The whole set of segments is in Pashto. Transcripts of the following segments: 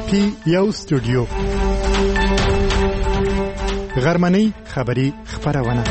صوتي یو سټوډیو غرمنۍ خبری خبرونه.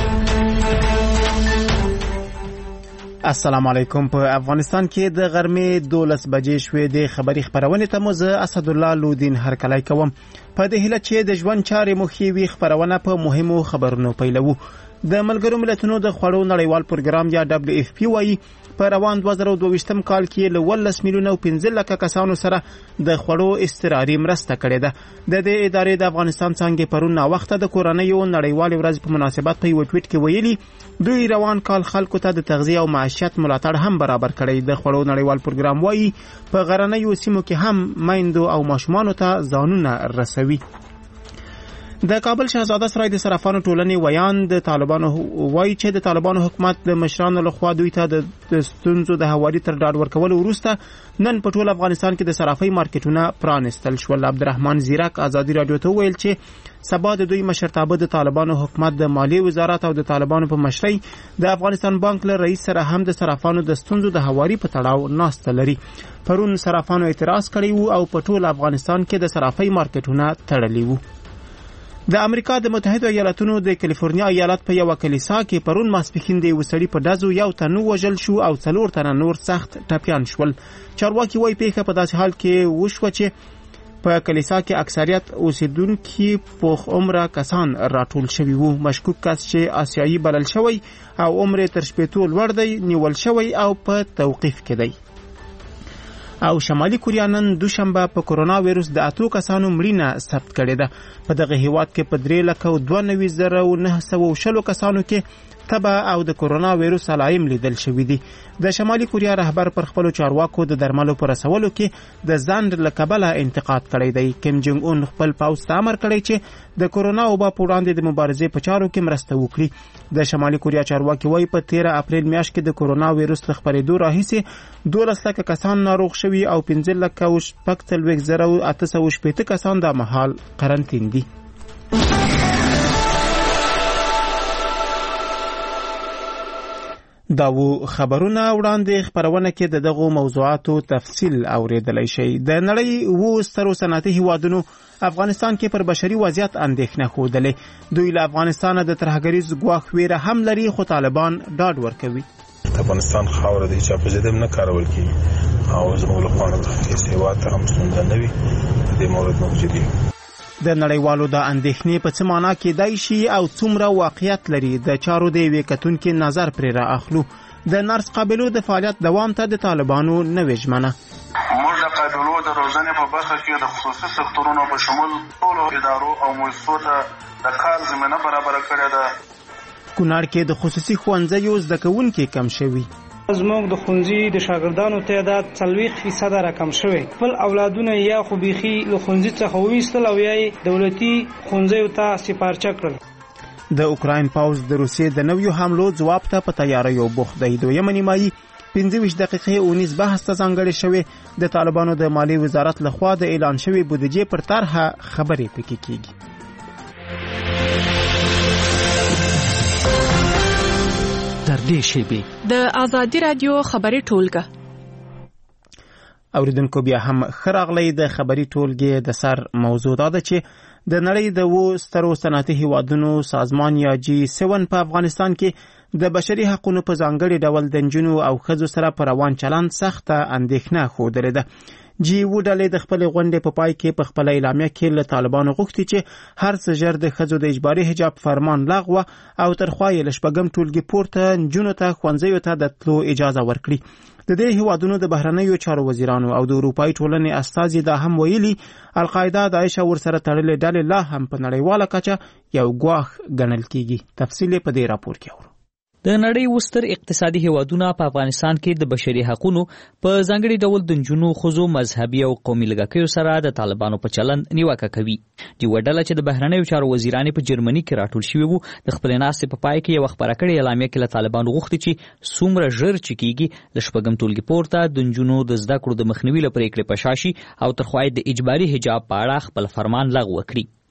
السلام علیکم. په افغانستان کې د غرمې 12 بجې شوې د خبری خبرونه ته مو زه اسد الله لودین هرکلی کوم. په دې هیله چې د ژوند چارې مو خوي خبرونه په مهمو خبرونو پیلو. د ملګرو ملتونو د خوړو نړیوال پروګرام یا WFP وايي په روان 2022م کال کې له 13 میلیونه او 15 لک کسانو سره د خوړو استراري مرسته کړې ده. د دې ادارې د افغانستان څنګه پرون وخت د کورنیو نړیوال ورځ په مناسبت په یو ټویټ کې ویلي دوی روان کال خلکو ته د تغذیه او معیشت ملاتړ هم برابر کړی. د خوړو نړیوال پروګرام وايي په غرنیو سیمو کې هم میندو او ماشومانو ته ځانونه رسوي. د کابل شهزاده سرای د صرافانو ټولنې ویان د طالبانو وایي چې د طالبانو حکومت د مشرانو لخوا دوی ته د ستونزو د حوالې تر ډاډ ورکولو وروسته نن په ټول افغانستان کې د صرافۍ مارکیټونه پرانستل شول. عبدالرحمن زیرک ازادي رادیو ته ویل چې سبا د دوی مشرتابه د طالبانو حکومت د مالیې وزارت او د طالبانو په مشرۍ د افغانستان بانک له رئیس سره هم د صرافانو د ستونزو د حوالې په تړاو ناسته لري. پرون صرافانو اعتراض کړی وو او په ټول افغانستان کې د صرافۍ مارکیټونه تړلي وو. د امریکا د متحده ایالاتونو د کالیفورنیا ایالت په یو کلیسا کې پرون ماسپښین د وسړي په دازو یو تن وژل شو او 4 تنه نور سخت ټپيان شول. چارواکي وايي پیښه په داسې حال کې وشوه چې په کلیسا کې اکثریت اوسیدونکو پوخ عمره کسان راټول شوي وو. مشکوک کس چې آسیایي بلل شوی او عمر تر شپېتو لوړ دی نیول شوی او په توقیف کې دی. او شمالي کوریا نن دوشنبه په کرونا وایروس د 8 کسانو مړینه ثبت کړې ده. په دغه هیواد کې په 3,92,920 کسانو کې تبه او د کرونا وایروس علائم لیدل شوې دي. د شمالي کوریا رهبر پر خپل چارواکو د درملو پر رسولو کې د ځان له کبله انتقاد کړی دی. کیم جونګ اون خپل پوځ ته امر کړی چې د کرونا وبا په وړاندې د مبارزې په چارو کې مرسته وکړي. د شمالي کوریا چارواکي وايي په 13 اپریل میاشت کې د کرونا وایروس له خپرېدو راهیسې 12 لک کسان ناروغ شوي او 15,880 کسان د مهال قرنطین دي. داو خبرونه وړاندې خبرونه کې دغه موضوعاتو تفصیل اوریدلای شي. د نړۍ وو سترو صنعتي هیوادونو افغانستان کې پر بشري وضعیت اندېښنه خوده. دوی له افغانستان د ترهګریز ګواښ ویره هم لري خو طالبان ډاډ ورکوي. افغانستان خاور د چا په ځدم نه کارول کیږي او زموږ لپاره د سیوا ته هم څنګه نوي د مورد موجودي. د نړیوالو د اندېښنې په څه معنا کې دای شي او څومره واقعیت لري د چارو د وکتونکو نظر پر را اخلو. د نرس قابلو د فعالیت دوام ته د طالبانو نوې ژمنه. موږ د قابلو د روزنې په برخه کې د خصوصي سکتورونو په شمول ټول ادارو او مؤسسو ته د کار زمينه برابر کړې ده. کونړ کې د خصوصي ښوونځیو زده کوونکي کم شوي. زموږ د ښوونځي د شاګردانو تعداد 40% راکم شوی. خپل اولادونه یا خو بيخي له ښوونځي څخه وېستل او یا دولتي ښوونځیو ته سپارچه کړل. د اوکراین پاوز د روسیې د نویو حملو جواب ته په تیاریو بوخت دی. دویمه نیمایي 15 دقیقې 19 بحث ته ځانګړی شوی. د طالبانو د مالیې وزارت لخوا د اعلان شوی بودیجې پر طرحه خبرې پکې کیږي. د ازادي رادیو خبري ټولګه اوریدونکو بیا هم خراغلی. د خبري ټولګې د سر موضوع دا ده چې د نړۍ د وو سترو صنعتي هیوادونو سازمان یا G7 په افغانستان کې د بشري حقوقو په ځانګړي ډول د نجونو او ښځو سره پر روان چلند سخته اندېښنه خوده ده. G7 ډلې د خپل غونډې په پای کې په خپل اعلامیه کې له طالبانو غوښتي چې هر څه ژر د ښځو د اجباري حجاب فرمان لغوه او ترخوا یې لشپږم ټولګي پورته نجونو ته ښوونځیو ته د تلو اجازه ورکړي. د دې هیوادونو د بهرنیو چارو وزیرانو او د اروپایي ټولنې استازي دا هم ویلي القاعده داعش ورسره تړلې ډلې لا هم په نړیواله کچه یو ګواښ ګڼل کیږي. تفصیل په دې راپور کې اورو. د نړۍ وستر اقتصادي هیوادونه په افغانستان کې د بشري حقوقو په ځانګړي ډول د نجونو ښځو مذهبي او قومي لږکیو سره د طالبانو په چلند نیوکه کوي. دی وډله چې د بهرنیو چارو وزیرانې په جرمني کې راټول شوي وو د خپل ناستې په پای کې یو خبره کړې اعلامیه کې له طالبانو غوښتي چې څومره ژر چې کیږي له شپږم ټولګي پورته د نجونو د زده کړو د مخنیوي لپاره پریکړې په شاشي او ترخوا د اجباري حجاب په اړه خپل فرمان لغوه کړي.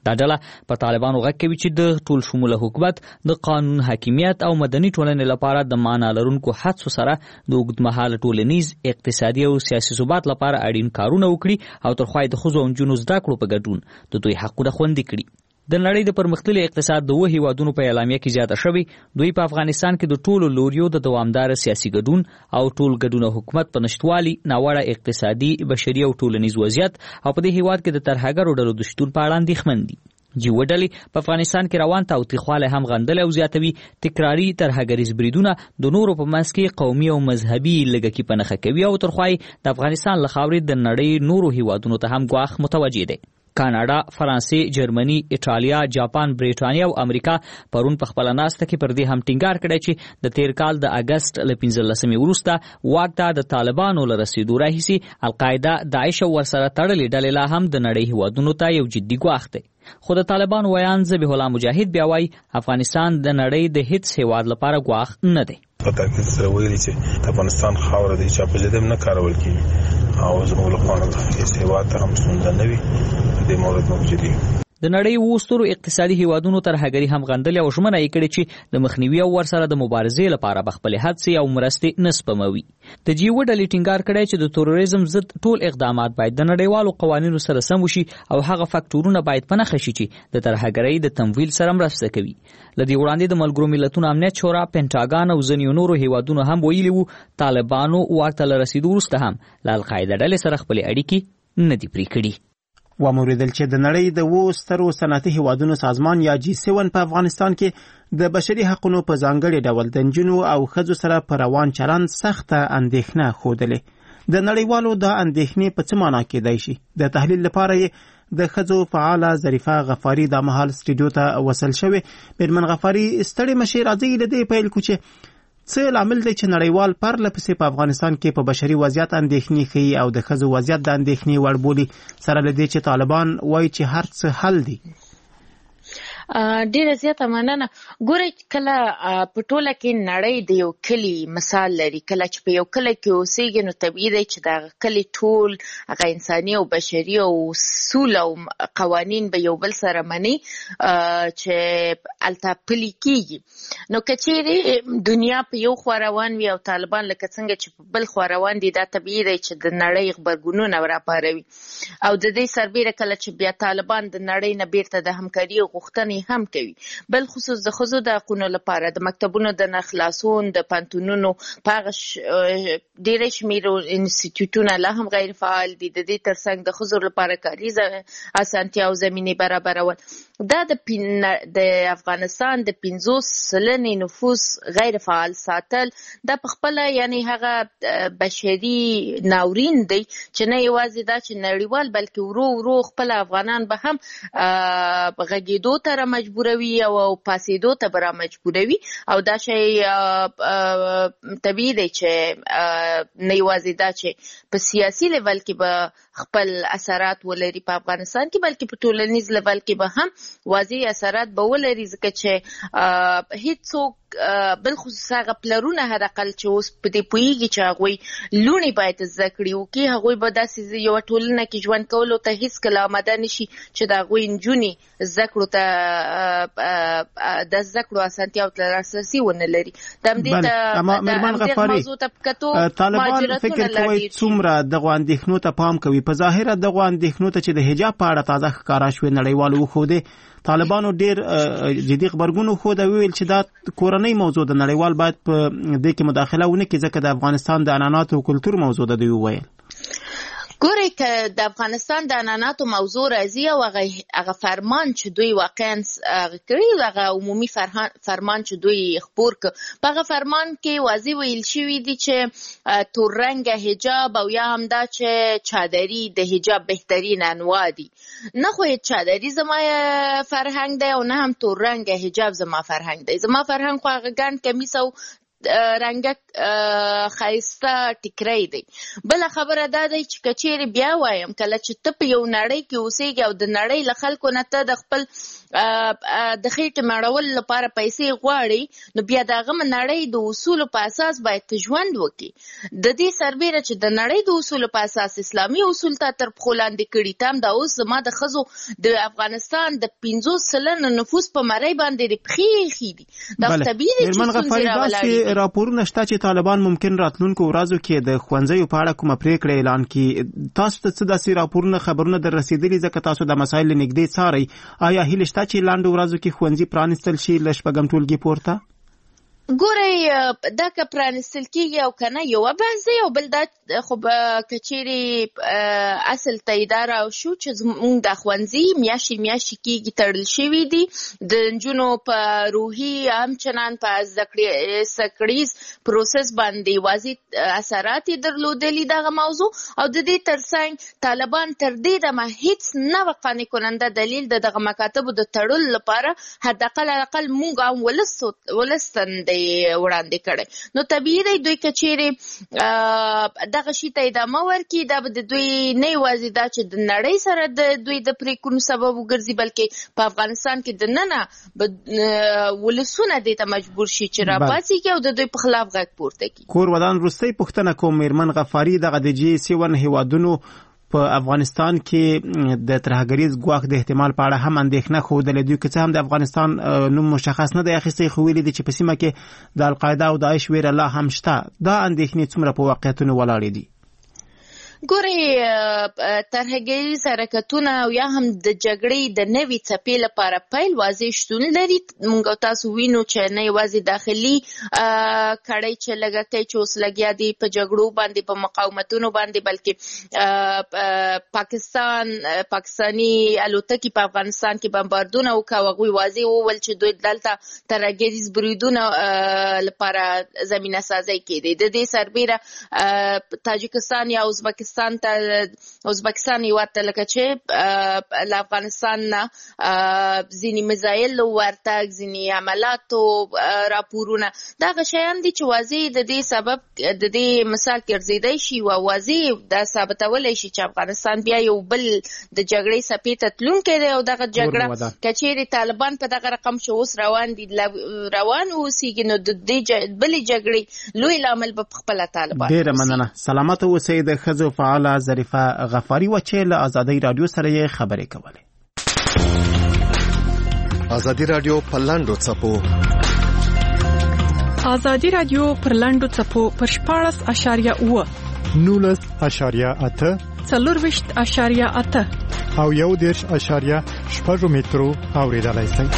دا ډله په طالبانو غږ کوي چې د ټول شموله حکومت د قانون حاکمیت او مدني ټولنې لپاره د معنا لرونکو هڅو سره د اوږدمهاله ټولنیز اقتصادي او سیاسي ثبات لپاره اړین کارونه وکړي او تر خوا د ښځو او نجونو زده کړو په ګډون د دوی حقونه خوندي کړي. د نړۍ د پرمختللي اقتصاد د 7 هیوادونو په اعلامیه کې زیاته شوی دوی په افغانستان کې د ټولو لوریو د دوامدار سیاسي ګډون او ټول ګډون حکومت په نشټوالي ناوړه اقتصادي بشري او ټولنیز وضعیت او په دې هیواد کې د ترهګرو ډلو د شتون په اړه اندېښمن دي. جوړډلې په افغانستان کې روان تاوتریخوالی هم غندل او زیاتوي. تکراري ترهګریز بریدونه د نورو په منځ کې قومي او مذهبي لږکي په نښه کوي او تر خوا د افغانستان له خاورې د نړۍ نورو هیوادونو ته هم ګواښ متوجه دی. کاناډا، فرانسې، جرمني، ایټالیا، جاپان، بریټانیا او امریکا پرون په خپل ناسته کې پر دې هم ټینګار کړی چې د تیر کال د اگست له 15 وروسته واک ته د طالبانو له رسیدو راهیسې القاعده، داعش او ورسره تړلې ډلې لا هم د نړۍ هیوادونو ته یو جدي ګواښ دی. خو د طالبانو ویان ذبیح الله مجاهد بیا وایي افغانستان د نړۍ د هیڅ هیواد لپاره ګواښ نه دی. په تاکید سره ویلي چې د افغانستان خاوره د چا په ضد نه کارول کیږي او زموږ لپاره د هیڅ هیواد ته هم ستونزه نه وي. د مورد موجودي د نړۍ وسترو اقتصادي هیوادونو ترهګري هم غندلې او ژمنه یې کړې چې د مخنیوي او ورسره د مبارزې لپاره به خپلې هڅې او مرستې نه سپموي. د جیوډلې ټینګار کړی چې د تروریزم ضد ټول اقدامات باید د نړیوالو قوانینو سره سم وشي او هغه فاکټورونه باید په نښه شي چې د ترهګرۍ د تمویل سره مرسته کوي. له دې وړاندې د ملګرو ملتونو امنیت شورا، پینټاګان او ځینو نورو هیوادونو هم ویلي وو طالبانو واک ته له رسیدو وروسته هم له القاعده ډلې سره خپلې اړیکې نه دي پرې کړي. وموریدل چې د نړۍ د 7 سترو صنعتي هیوادونو سازمان یا G7 په افغانستان کې د بشري حقوقو په ځانګړي ډول د نجونو او ښځو سره په روان چلند سخته اندېښنه ښودلې. د نړیوالو د اندېښنې په څه معنا کېدای شي؟ د تحلیل لپاره یې د ښځو فعاله ظریفه غفاري د مهال سټوډیو ته وصل شوې. میرمن غفاري، ستړې مشې راځي له دې پیل کو چې څه لامل دی چې نړیوال پرله پسې په افغانستان کې په بشري وضعیت اندېښنې ښیي او د ښځو وضعیت د اندېښنې وړ بولي، سره له دې چې طالبان وایي چې هر څه حل دی؟ ډیره زیاته مننه. ګورئ، کله په ټوله کې نړۍ د یو کلی مثال لري. کله چې په یو کلی کې اوسېږي نو طبیعي دی چې د کلی ټول هغه انساني او بشري او اصول او قوانین به یو بل سره مني چې هلته پلي کېږي. نو که چیرې دنیا په یو خوا روان وي او طالبان لکه څنګه چې په بل خوا روان دي، دا طبیعي دی چې د نړۍ غبرګونونه راپاروي او د دې سربیره کله چې بیا طالبان د نړۍ نه بیرته د همکاري غوښتنې هم کوي، بل خصوص د ښځو د حقونو لپاره د مکتبونو د نه خلاصون، د پوهنتونونو په هغه ډېری شمېر انسټیټیوټونه لا هم غیر فعال دي. د دې ترڅنګ د ښځو لپاره کاري اسانتیا او زمینې برابرول، دا د افغانستان د 50% نفوس غیر فعال ساتل، دا په خپله یعنی هغه بشري ناورین دی چې نه یوازې دا چې نړیوال بلکې ورو ورو خپل افغانان به هم غږېدو ته مجبوروي او پاسېدو ته به را مجبوروي. او دا شی طبیعي دی چې نه یوازې دا چې په سیاسي لیول کې به خپل اثرات ولري په افغانستان کې، بلکې په ټولنیز لیول کې به هم واضح اثرات به ولري، ځکه چې هیڅوک بالخصوص هغه پلرونه حداقل چې اوس په دې پوهېږي چې هغوی لوڼې باید زده کړي وکړي، هغوی به داسې یوه ټولنه کې ژوند کولو ته هېڅکله آماده نه شي چې د هغوی نجونې زده کړو ته د زده کړو اسانتیاو ته لاسرسي ونه لري. د همدې موضوع ته په کتو طالبان فکر کوي څومره دغو اندېښنو ته پام کوي؟ په ظاهره دغو اندېښنو ته چې د حجاب په اړه تازه ښکاره شوې نړیوالو وښودې، طالبانو ډیر جدي غبرګون وښود او ویل چې دا کورنۍ موضوع د نړیوال باید په دې کې مداخله ونه کړي ځکه د افغانستان د عنعناتو او کلتور موضوع ده. دوی وویل ګورئ، که د افغانستان د عنعناتو موضوع راځي او هغه فرمان چې دوی واقعا کړی، هغه عمومي فرمان چې دوی خپور کړ، په هغه فرمان کې واضح ویل شوي دي چې تور رنګه حجاب او یا هم دا چې چادري د حجاب بهترین انواع دي. نه خو چادري زما فرهنګ دی او نه هم تور رنګه حجاب زما فرهنګ دی. زما فرهنګ خو هغه ګڼ کمیس او رنګک ښایسته ټیکری دی. بله خبره دا دی چې که چیرې بیا وایم، کله چې ته په یو نړۍ کې اوسېږي او د نړۍ له خلکو نه ته د خپل د خېټې مړول لپاره پیسې غواړي، نو بیا دغه نړۍ د اصولو په اساس باید ژوند وکړي. د دې سربیره چې د نړۍ د اصولو په اساس اسلامي اصول ته تر پښو لاندې کړي، تام دا اوس زما د ښځو د افغانستان د 50% نفوس په مړۍ باندې د پخې دي. دا طبیعي دی چې څنګه راولاړي. راپورونه شته چې طالبان ممکن راتلونکو ورځو کې د ښوونځیو په اړه کومه پریکړه اعلان کړي. تاسو ته څه داسې راپورونه خبرونه در رسیدلي ځکه تاسو د مسایل نږدې څارئ؟ آیا هیله شته چې لاندې ورځو کې ښوونځي پرانیستل شي له شپږم ټولګي پورته؟ ګورئ دا که پرانیستل کېږي او که نه یو بحث دی، او بل دا خو که چیرې اصل ته اداره شو چې زموږ د ښوونځي میاشتې کېږي تړل شوي دي، د نجونو په روحي همچنان په زده کړیز پروسس باندې واضح اثرات یې درلودلي دغه موضوع. او د دې ترڅنګ طالبان تر دې دمه هیڅ نه قانع کننده دلیل د دغه مکاتبو د تړلو لپاره حداقل موږ هم ولس ته وړاندې کړي. نو طبیعي دی دوی که چیرې دغه شي ته ادامه ورکړي، دا به د دوی نه یوازې دا چې د نړۍ سره د دوی د پریکړو سبب وګرځي، بلکې په افغانستان کې د ننه ولسونه دې ته مجبور شي چې راپاڅېږي او د دوی په خلاف غږ پورته کړي. کور ودان وروستۍ پوښتنه کوم میرمن غفاري، دغه د G7 هیوادونو په افغانستان کې د ترهګریز ګواښ د احتمال په اړه هم اندېښنه ښودلې. دوی که څه هم د افغانستان نوم مشخص نه دی اخیستی، خو ویلي دي چې په سیمه کې د القاعده او داعش ویره لا هم شته. دا اندېښنې څومره په واقعیتونو ولاړې دي؟ ګورئ ترهګریز حرکتونه او یا هم د جګړې د نوې څپې لپاره پیل واضح شتون لري. موږ تاسو وینو چې نه یوازې داخلي کړۍ چې لږه کوي چې اوس لګیا دي په جګړو باندې، په مقاومتونو باندې، بلکې پاکستاني الوتکې په افغانستان کې بمباردونه وکړه. هغوی واضح وویل چې دوی دلته ترهګریز بریدونه لپاره زمینه سازي کړي. د دې سربیره تاجکستان یا ازبکستان هیواد ته لکه چې له افغانستان نه ځینې میزایل ورتګ، ځینې حملاتو راپورونه، دغه شیان دي چې واضح د دې سبب د دې مثال ګرځېدی شي او واضح دا ثابتولی شي چې افغانستان بیا یو بل د جګړې څپې ته تلونکی دی. او دغه جګړه که چیرې طالبان په دغه رقم چې اوس روان اوسېږي، نو د دې بلې جګړې لوی لامل به پخپله طالبان. ډېره مننه. سلامت اوسئ. د ښځو فعاله ظریفه غفاري وه چې له ازادۍ راډیو سره یې خبرې کولې. ازادي راډیو په لاندو څپو ازادي راډیو پر لاندو څپو پر 14.8 19.8 24.8 او 1.6 مترو اوریدلای شئ.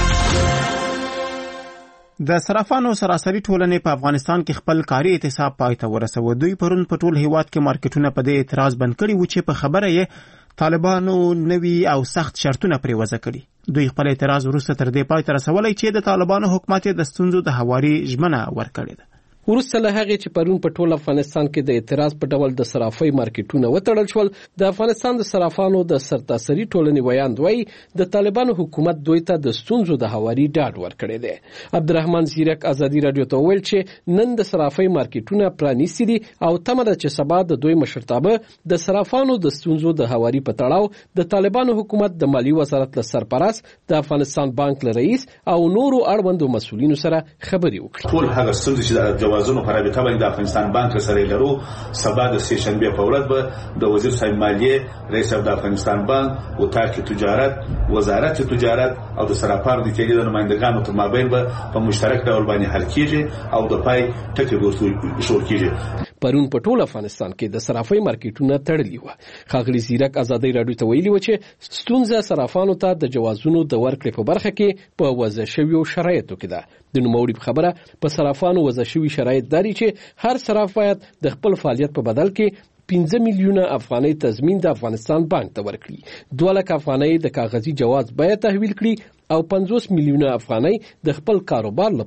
د صرافانو سراسري ټولنې په افغانستان کې خپل کاري اعتصاب پای ته ورسوه. دوی پرون په ټول هیواد کې مارکیټونه په دې اعتراض بند کړي وو چې په خبره یې طالبانو نوي او سخت شرطونه پرې وضع کړي. دوی خپل اعتراض وروسته تر دې پای ته رسولی چې د طالبانو حکومت د ستونزو د هواري ژمنه ورکړې ده. وروسته له هغې چې پرون په ټول افغانستان کې د اعتراض په ډول د صرافۍ مارکیټونه وتړل شول، د افغانستان د صرافانو د سرتاسري ټولنې ویاند وایي د طالبانو حکومت دوی ته د ستونزو د هواري ډاډ ورکړی دی. عبدالرحمن زیرک ازادي راډیو ته وویل چې نن د صرافۍ مارکیټونه پرانیستي دي او تمه ده چې سبا د دوی مشرتابه د صرافانو د ستونزو د هواري په تړاو د طالبانو حکومت د مالی وزارت له سرپرست، د افغانستان بانک له رئیس او نورو اړوندو مسؤلینو سره خبرې وکړي. ټول هغه ستونزې چې د جوازونو په رابطه باندې د افغانستان بانک سره لرو، سبا د سه شنبه په ورځ به د وزیر صاحب مالیه، رئیس د افغانستان بانک، وزارت تجارت، وزارت تجارت او د صرافانو د اتحادیې د نمائندګانو تر مابین به په مشترک ډول باندې حل کیږي او د پای ټکی به شروع کیږي. پرون په ټول افغانستان کې د صرافۍ مارکیټونه تړلي وو. ښاغلي زیرک ازادي راډیو ته ویلي و چې ستونزه صرافانو ته د جوازونو د ورکړې په برخه کې په وضع شویو شرایطو کې ده. د نوموړي په خبره په صرافانو وضع شوي شرایط داري چې هر صراف باید د خپل فعالیت په بدل کې 15 میلیونه افغانۍ تضمین د افغانستان بانک ته ورکړي، 2 لک افغانۍ د کاغذي جواز بیه تحویل کړي او 50 میلیونه افغانۍ د خپل کاروبار لپاره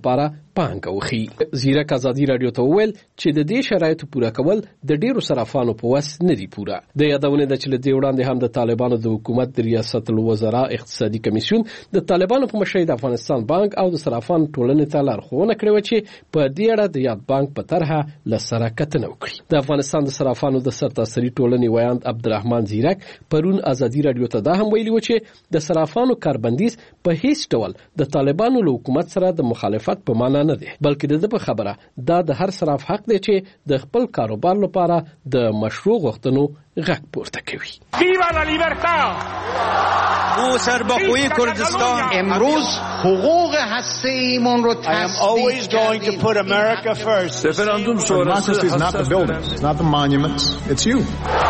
پانګه وخی. زیرک ازادي رادیو ته وویل چې د دې شرایطو پوره کول د ډیرو صرافانو په وس نه دی پوره. د یادونه ده چې له دې وړاندې هم د طالبانو د حکومت د ریاست الوزرا اقتصادي کمیسیون د طالبانو په مشرۍ د افغانستان بانک او د صرافانو ټولنې ته لارښوونه کړې و چې په دې اړه د یاد بانک په طرحه له سره کتنه وکړي. د افغانستان د صرافانو د سرتاسري ټولنې ویاند عبدالرحمن زیرک پرون ازادي رادیو ته دا هم ویلي و چې د صرافانو کاربندیز په هیڅ ډول د طالبانو له حکومت سره د مخالفت په معنا نه دی، بلکې د خبره دا د هر صراف حق دی چې د خپل کاروبار لپاره د مشروع غوښتنو غږ پورته کوي. ویوا لا لیبرتا! ما سرباخوی کردستان امروز حقوق هسته‌ایمون رو I am always going to put America first. Referendum شورای is not the buildings, it's not the monuments, it's you.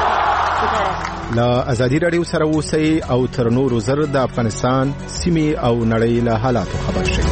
لا ازادي رادیو سره اوسئ او تر نورو زر د افغانستان سیمې او نړۍ له حالاتو خبر شئ.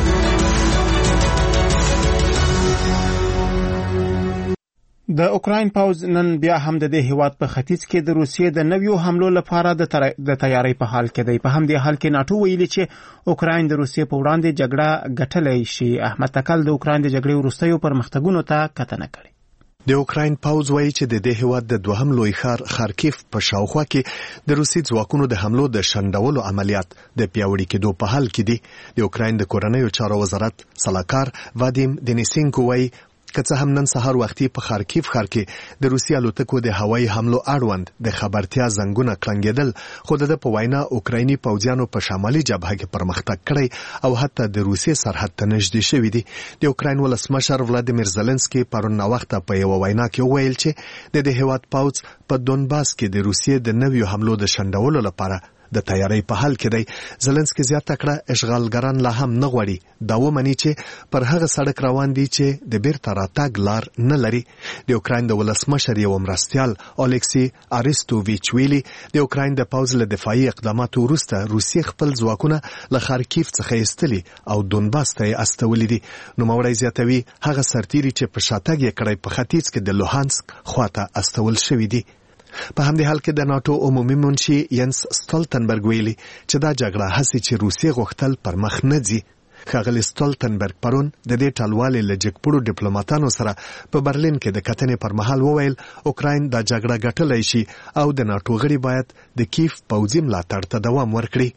د اوکراین پوځ نن بیا هم د دې هیواد په ختیځ کې د روسیې د نویو حملو لپاره د تیاری په حال کې دی. په همدې حال کې ناتو ویلي چې اوکراین د روسیې په وړاندې جګړه ګټلای شي. احمد تکل د اوکراین د جګړې وروستیو پرمختګونو ته کتنه کړې. د اوکراین پوځ وایي چې د دې هیواد د دوهم لوی ښار خارکیف په شاوخوا کې د روسي ځواکونو د حملو د شنډولو عملیات د پیاوړي کېدو په حال کې دي. د اوکراین د کورنیو چارو وزارت سلاکار وادیم دنیسینکو وایي که څه هم نن سهار وختي په خارکیف ښار کې د روسي الوتکو د هوایي حملو اړوند د خبرتیا زنګونه کلنګېدل، خو د په وینا اوکرایني پوځیانو په شمالي جبهه کې پرمختګ کړی او حتی د روسي سرحد ته نږدې شوي دي. د اوکراین ولسمشر ولادیمیر زلنسکي پرون ناوخته په یوه وینا کې وویل چې د دې هیواد پوځ په دونباس کې د روسیې د نویو حملو د شنډولو لپاره د تیاری په حال کې دی. زلنسکي زیاته کړه اشغالګران لا هم نه غواړي دا ومني چې پر هغه سړک روان دي چې د بیرته راتګ لار نه لري. د اوکراین د ولسمشر یو مرستیال الیکسی اریستوویچ ویلي د اوکراین د پوځ له دفاعي اقداماتو وروسته روسي خپل ځواکونه له خارکیف څخه ایستلي او دونباس ته یې استولي دي. نوموړی زیاتوي هغه سرتیري چې په شاتګ یې کړی په ختیځ کې د لوهانسک خواته استول شوي دي. په همدې حال کې د ناتو عمومي منشي ینس ستولتنبرګ ویلي چې دا جګړه هسې چې روسیې غوښتل پر مخ نه ځي. ښاغلي ستولتنبرګ پرون د دې ټلوالې له جګپوړو ډیپلوماتانو سره په برلین کې د کتنې پر مهال وویل اوکراین دا جګړه ګټلی شي او د ناتو غړي باید د کیف پوځي ملاتړ ته دوام ورکړي.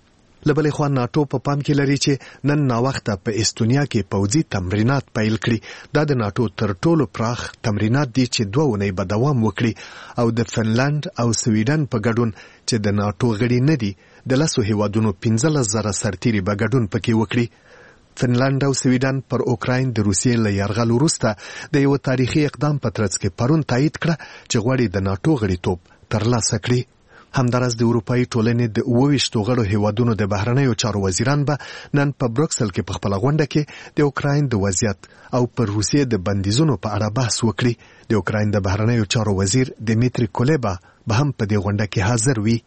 له بلې خوا ناتو په پام کې لري چې نن ناوخته په استونیا کې پوځي تمرینات پیل کړي. دا د ناتو تر ټولو پراخ تمرینات دي چې 2 اونۍ به دوام وکړي او د فنلند او سویډن په ګډون چې د ناتو غړي نه دي د 10 هیوادونو 15,000 سرتیري به ګډون پکې وکړي. فنلند او سویډن پر اوکراین د روسیې له یرغل وروسته د یو تاریخي اقدام په ترڅ کې پرون تایید کړه چې غواړي د ناتو غړیتوب ترلاسه کړي. همدارس د اروپایي ټولنې د 28 غړو هیوادونو د بهرنیو چارو وزیران به نن په بروکسل کې په خپل غونډه کې د اوکراین د وضعیت او پر روسیې د بندیزونو په اړه بحث وکړي. د اوکراین د بهرنیو چارو وزیر دیمیتری کولیبا به هم په دې غونډه کې حاضر وي.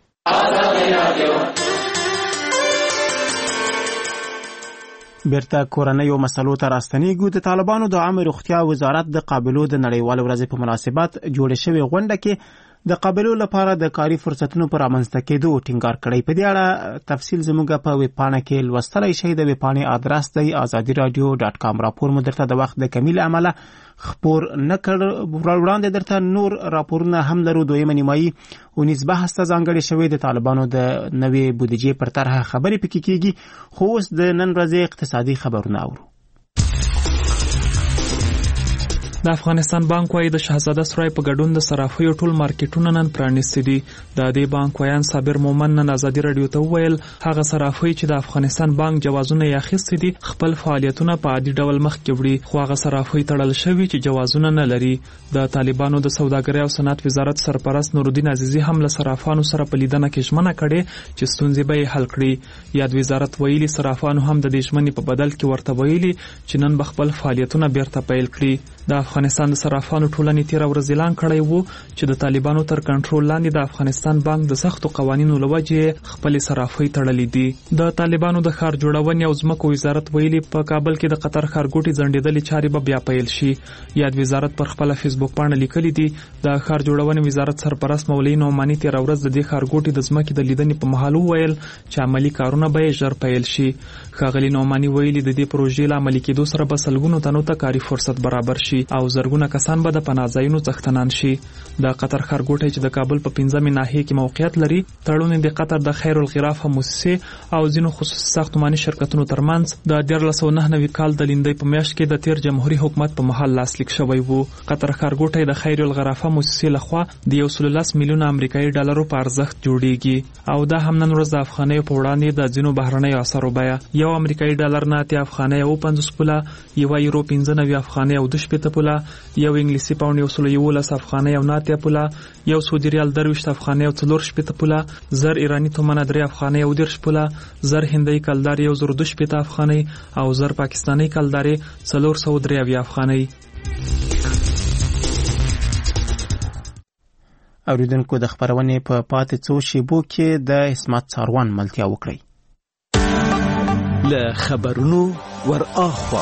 بیرته کورنیو مسلو ته راستنیږو. د طالبانو د عامه روغتیا وزارت د قابلو د نړیوال ورځې په مناسبت جوړې شوې غونډه کې د قابلو لپاره د کاري فرصتونو پر رامنځته کېدو ټینګار کړی. په دې اړه تفصیل زموږ په ویبپاڼه کې لوستلی شئ. د ویبپاڼې آدرس دی azadiradio.com. راپور مو درته د وخت د کمی له امله خپور نه کړ. وړاندې درته نور راپورونه هم لرو. دویمه نیمایي 19 بحث ته ځانګړې شوې. د طالبانو د نوې بودیجې پر طرحه خبرې پکې کېږي. خو اوس د نن ورځې اقتصادي خبرونه اورو. د افغانستان بانک وايي د شهزاده سرای په ګډون د صرافیو ټول مارکیټونه نن پرانیستي دي. د دې بانک ویان صابر مومن نن ازادي رادیو ته وویل هغه صرافي چې د افغانستان بانک جوازونه یې اخیستي دي خپل فعالیتونه په عادي ډول مخکې وړي، خو هغه صرافي تړل شوي چې جوازونه نه لري. د طالبانو د سوداګرۍ او صنعت وزارت سرپرست نورالدین عزیزي هم له صرافانو سره په لیدنه کې ژمنه کړې چې ستونزې به یې حل کړي. یاد وزارت ویلي صرافانو هم د دې ژمنې په بدل کې ورته ویلي چې نن به خپل فعالیتونه بیرته پیل کړي. د افغانستان د صرافانو ټولنې تیر ورځ اعلان کړی وو چې د طالبانو تر کنټرول لاندې د افغانستان بانک د سختو قوانینو لوجې خپل صرافي تړلې دي. د طالبانو د ښار جوړونې او ځمکو وزارت ویلي په کابل کې د قطر ښارګوټي ځنډېدلې چارې به بیا پیل شي. یاد وزارت پر خپل فیسبوک باندې لیکلي دي د ښار جوړونې وزارت سرپرست مولوی نعماني تیر ورځ د دې ښارګوټي د ځمکې د لیدنې په مهال وویل چې عملی کارونه به ژر پیل شي. ښاغلي نعماني ویلي د دې پروژې له عملي کېدو سره به سلګونو تنو ته کاري فرصت برابر شي او زرګونه کسان به د پناه ځایونو څښتنان شي. د قطر ښارګوټی چې د کابل په 15مې ناحیه کې موقعیت لري تړون د قطر د خیر الغرافه مؤسسې او ځینو خصوصي ساختماني شرکتونو ترمنځ د 1999 کال د لیندۍ په میاشت کې د تیر جمهوریت حکومت په مهال لاسلیک شوی وو. قطر ښارګوټی د خیر الغرافه مؤسسې لخوا د 110 میلیون امریکایي ډالرو په ارزښت جوړیږي او دا هم نن ورځ د افغانیو په وړاندې د ځینو بهرنیو اثارو بیه یو امریکایي ډالر نه 8 افغانۍ او 50 پوله، یو یورو 15 افغانۍ او 2 پوله، یو انګلیسي پاوند 111 افغانۍ او 9 پوله، یو سعودي ریال 23 افغانۍ او 4 پوله، زر ایرانی تومنه 3 افغانۍ او 10 پوله، زر هندۍ کلدار 102 افغانۍ او زر پاکستانی کلدار 403 افغانۍ. اوریدونکو د خبرونې په پاتې څو شیبو کې د اسمت څاروان ملتیا وکړئ. له خبرونو ور اخوا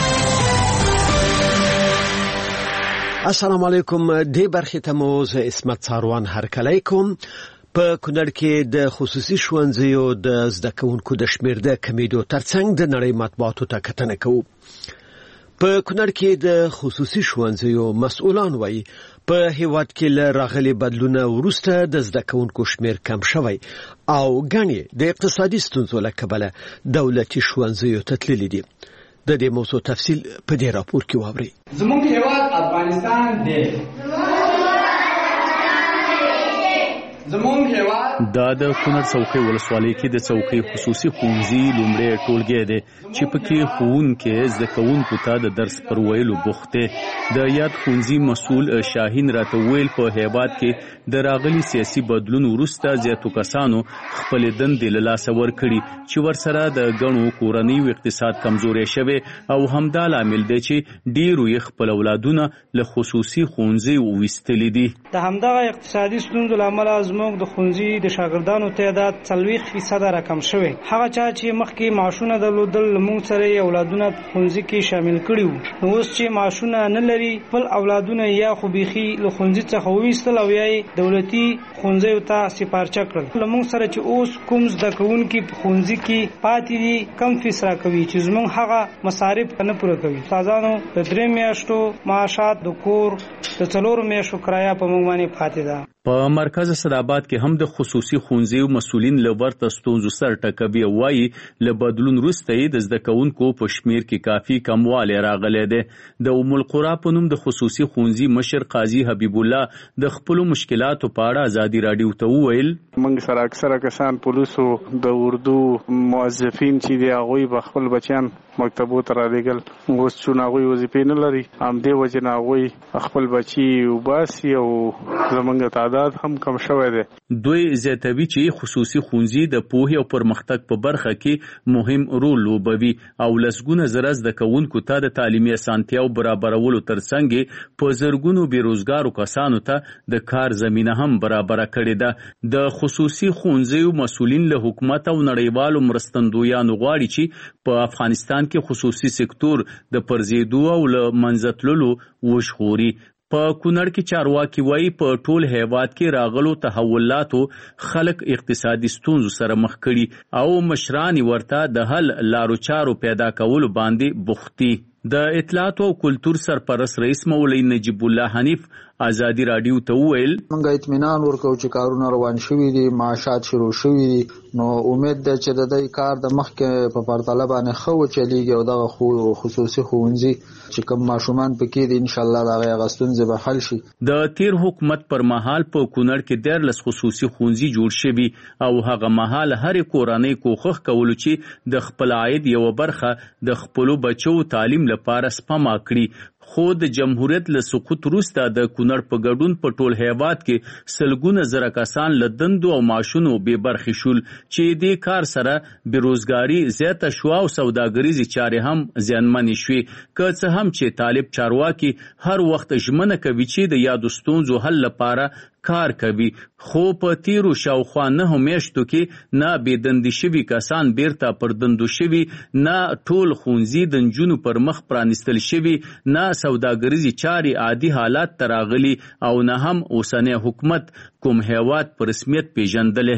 السلام علیکم. دې برخې ته مو زه اسمت څاروان هرکلی کوم. په کونړ کې د خصوصي ښوونځیو د زده کوونکو د شمېر د کمیدو ترڅنګ د نړۍ مطبوعاتو ته کتنه کوو. په کونړ کې د خصوصي ښوونځیو مسؤلان وایي په هیواد کې له راغلي بدلونه وروسته د زده کوونکو شمېر کم شوی او ګڼې د اقتصادي ستونزو له کبله دولتي ښوونځیو ته تللي دي. د دې موضوع تفصیل په دې راپور کې واورئ. زموږ هیواد افغانستان دی. دا د کونړ څوکۍ ولسوالۍ کې د څوکۍ خصوصي ښوونځي لومړی ټولګی دی چې پکې ښوونکي زده کوونکو ته د درس پر ویلو بوخت دی. د یاد ښوونځي مسؤل شاهین راته ویل په هیواد کې د راغلي سیاسي بدلون وروسته زیاتو کسانو خپل دندې له لاسه ورکړي چې ورسره د ګڼو کورنیو اقتصاد کمزوری شوی او همدا لامل دی چې ډیرو یې خپل اولادونه له خصوصي ښوونځي وویستلي دي. د همدغه اقتصادي ستونزو له امله زموږ د ښوونځي د شاګردانو تعداد 40% راکم شوی. هغه چا چې مخکې معاشونه درلودل موږ سره یې اولادونه په ښوونځي کې شامل کړي وو. نو اوس چې معاشونه نه لري خپل اولادونه یا خو بیخي له ښوونځي څخه وویستل او یا یې دولتي ښوونځیو ته سپارچه کړل. موږ سره چې اوس کوم زده کوونکي په ښوونځي کې پاتې دي کم فیس راکوي چې زموږ هغه مصارف نه پوره کوي. استادانو د 3 میاشتو معاشات د کور د 4 میاشتو کرایه په موږ باندې پاتې ده. په مرکز سداباد کې هم د خصوصي ښوونځیو مسؤلین له ورته ستونزو سره ټکوي او وایي له بدلون وروسته د زده کوونکو په شمېر کې کافي کموالی راغلی دی. د ام القرا په نوم د خصوصي ښوونځي مشر قاضي حبیب الله د خپلو مشکلاتو په اړه ازادي راډیو ته وویل موږ سره اکثره کسان پولیسو د اردو موظفین چې دی هغوی به خپل بچیان مکتبو ته رالیږل. اوس چون هغوی وظیفې نه لري همدې وجې نه هغوی خپل بچي وباسي او زموږ تعداد هم کم شوی دی. دوی زیاتوي چې خصوصي ښوونځي د پوهې او پرمختګ په برخه کې مهم رول لوبوي او لسګونه زره زده کوونکو ته د تعلیمي اسانتیاو برابرولو ترڅنګ په زرګونو بیروزګارو کسانو ته د کار زمینه هم برابره کړې ده. د خصوصي ښوونځیو مسؤلین له حکومت او نړیوالو مرستندویانو غواړي چې په افغانستان کې خصوصي سکتور د پرزیدو او له منځه تللو وژغوري. په کونړ کې چارواکي وایي په ټول هیواد کې راغلو تحولاتو خلک اقتصادي ستونزو سره مخ کړي او مشران ورته د حل لارو چارو پیدا کولو باندې بوختي. د اطلاعات او کلتور سرپرست رئیس مولوی نجیب الله حنیف ازادي راډیو ته وویل موږ اطمینان ورکو چې کارونه روان شوي دي، معاشات شروع شوي دي. نو امید ده چې د دې کار د مخکې په پرتله باندې ښه چلیږي او دغه خصوصي ښوونځي چې کوم ماشومان پکې دي ان شاء الله دغه ستونزې به حل شي. د تیر حکومت پر مهال په کونړ کې 14 خصوصي ښوونځي جوړ شوي او هغه مهال هر کورنۍ کوښښ کولو چې د خپل عاید یو برخه د خپل بچو تعلیم لپاره سپما کړي. خو د جمهوریت له سقوط وروسته د کونړ په ګډون په ټول هیواد کې سلګونه زره کسان له دندو او معاشونو بې برخې شول چې دې کار سره بیروزګاري زیاته شوه او سوداګریزې چارې هم زیانمنې شوې. که څه هم چې طالب چارواکي هر وخت ژمنه کوي چې د یادو ستونزو حل لپاره کار کوي، خو په تیرو شاوخوا 9 میاشتو کې نه بېدندې شوي کسان بیرته پر دندو شوي، نه ټول ښوونځي د نجونو پر مخ پرانیستل شوي، نه سوداګریزې چارې عادي حالات ته راغلي او نه هم اوسنی حکومت کوم هیواد په رسمیت پیژندلی.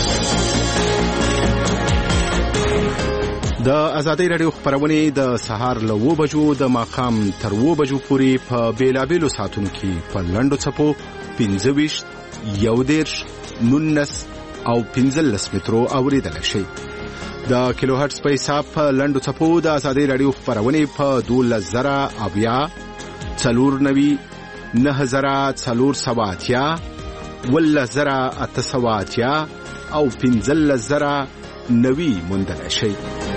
د ازادۍ راډیو خبرونه د سهار له 9 بجو د ماښام تر 9 بجو پورې په بیلابیلو ساعتونو کې په لنډو څپو 25 11 19 او 15 مترو اوریدل شي. د کیلو هرتز په حساب په لنډو څپو د ازادۍ راډیو خبرونه په 12000 اویا 490 9480 11880 او 15090 موندل شي.